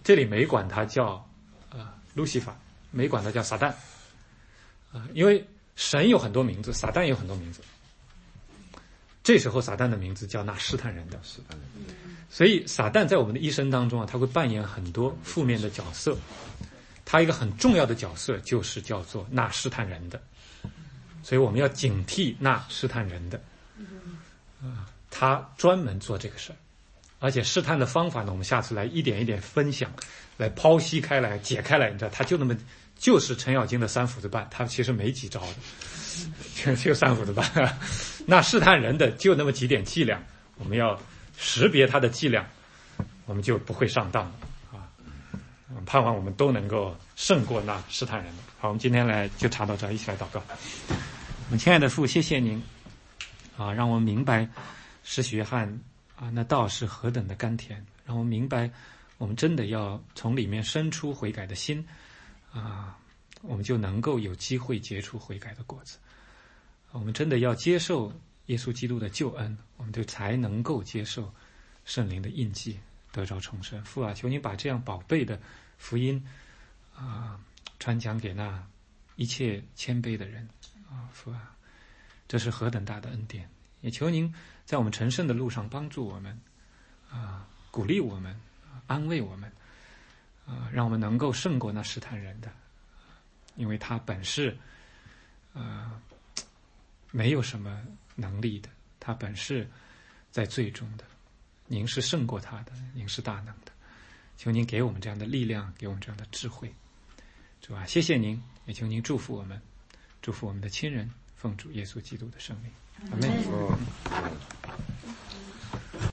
这里没管他叫呃路西法，没管他叫撒旦，啊、呃，因为神有很多名字，撒旦有很多名字。这时候撒旦的名字叫那试探人的，所以撒旦在我们的一生当中啊，他会扮演很多负面的角色。他一个很重要的角色就是叫做那试探人的，所以我们要警惕那试探人的。啊，他专门做这个事儿，而且试探的方法呢，我们下次来一点一点分享，来剖析开来、解开来。你知道，他就那么就是程咬金的三斧子半，他其实没几招的，就就三斧子半。那试探人的就那么几点伎俩，我们要识别他的伎俩，我们就不会上当了啊！盼望我们都能够胜过那试探人的。好，我们今天来就查到这儿，一起来祷告。我们亲爱的父，谢谢您啊，让我们明白施洗约翰啊那道是何等的甘甜，让我们明白我们真的要从里面生出悔改的心啊，我们就能够有机会结出悔改的果子。我们真的要接受耶稣基督的救恩，我们就才能够接受圣灵的印记，得着重生。父啊，求你把这样宝贝的福音啊传讲给那一切谦卑的人啊，父啊，这是何等大的恩典！也求您在我们成圣的路上帮助我们啊，鼓励我们，安慰我们啊，让我们能够胜过那试探人的，因为他本是呃没有什么能力的，他本是在最终的，您是胜过他的，您是大能的。求您给我们这样的力量，给我们这样的智慧，主啊，谢谢您，也求您祝福我们，祝福我们的亲人，奉主耶稣基督的圣名，阿们。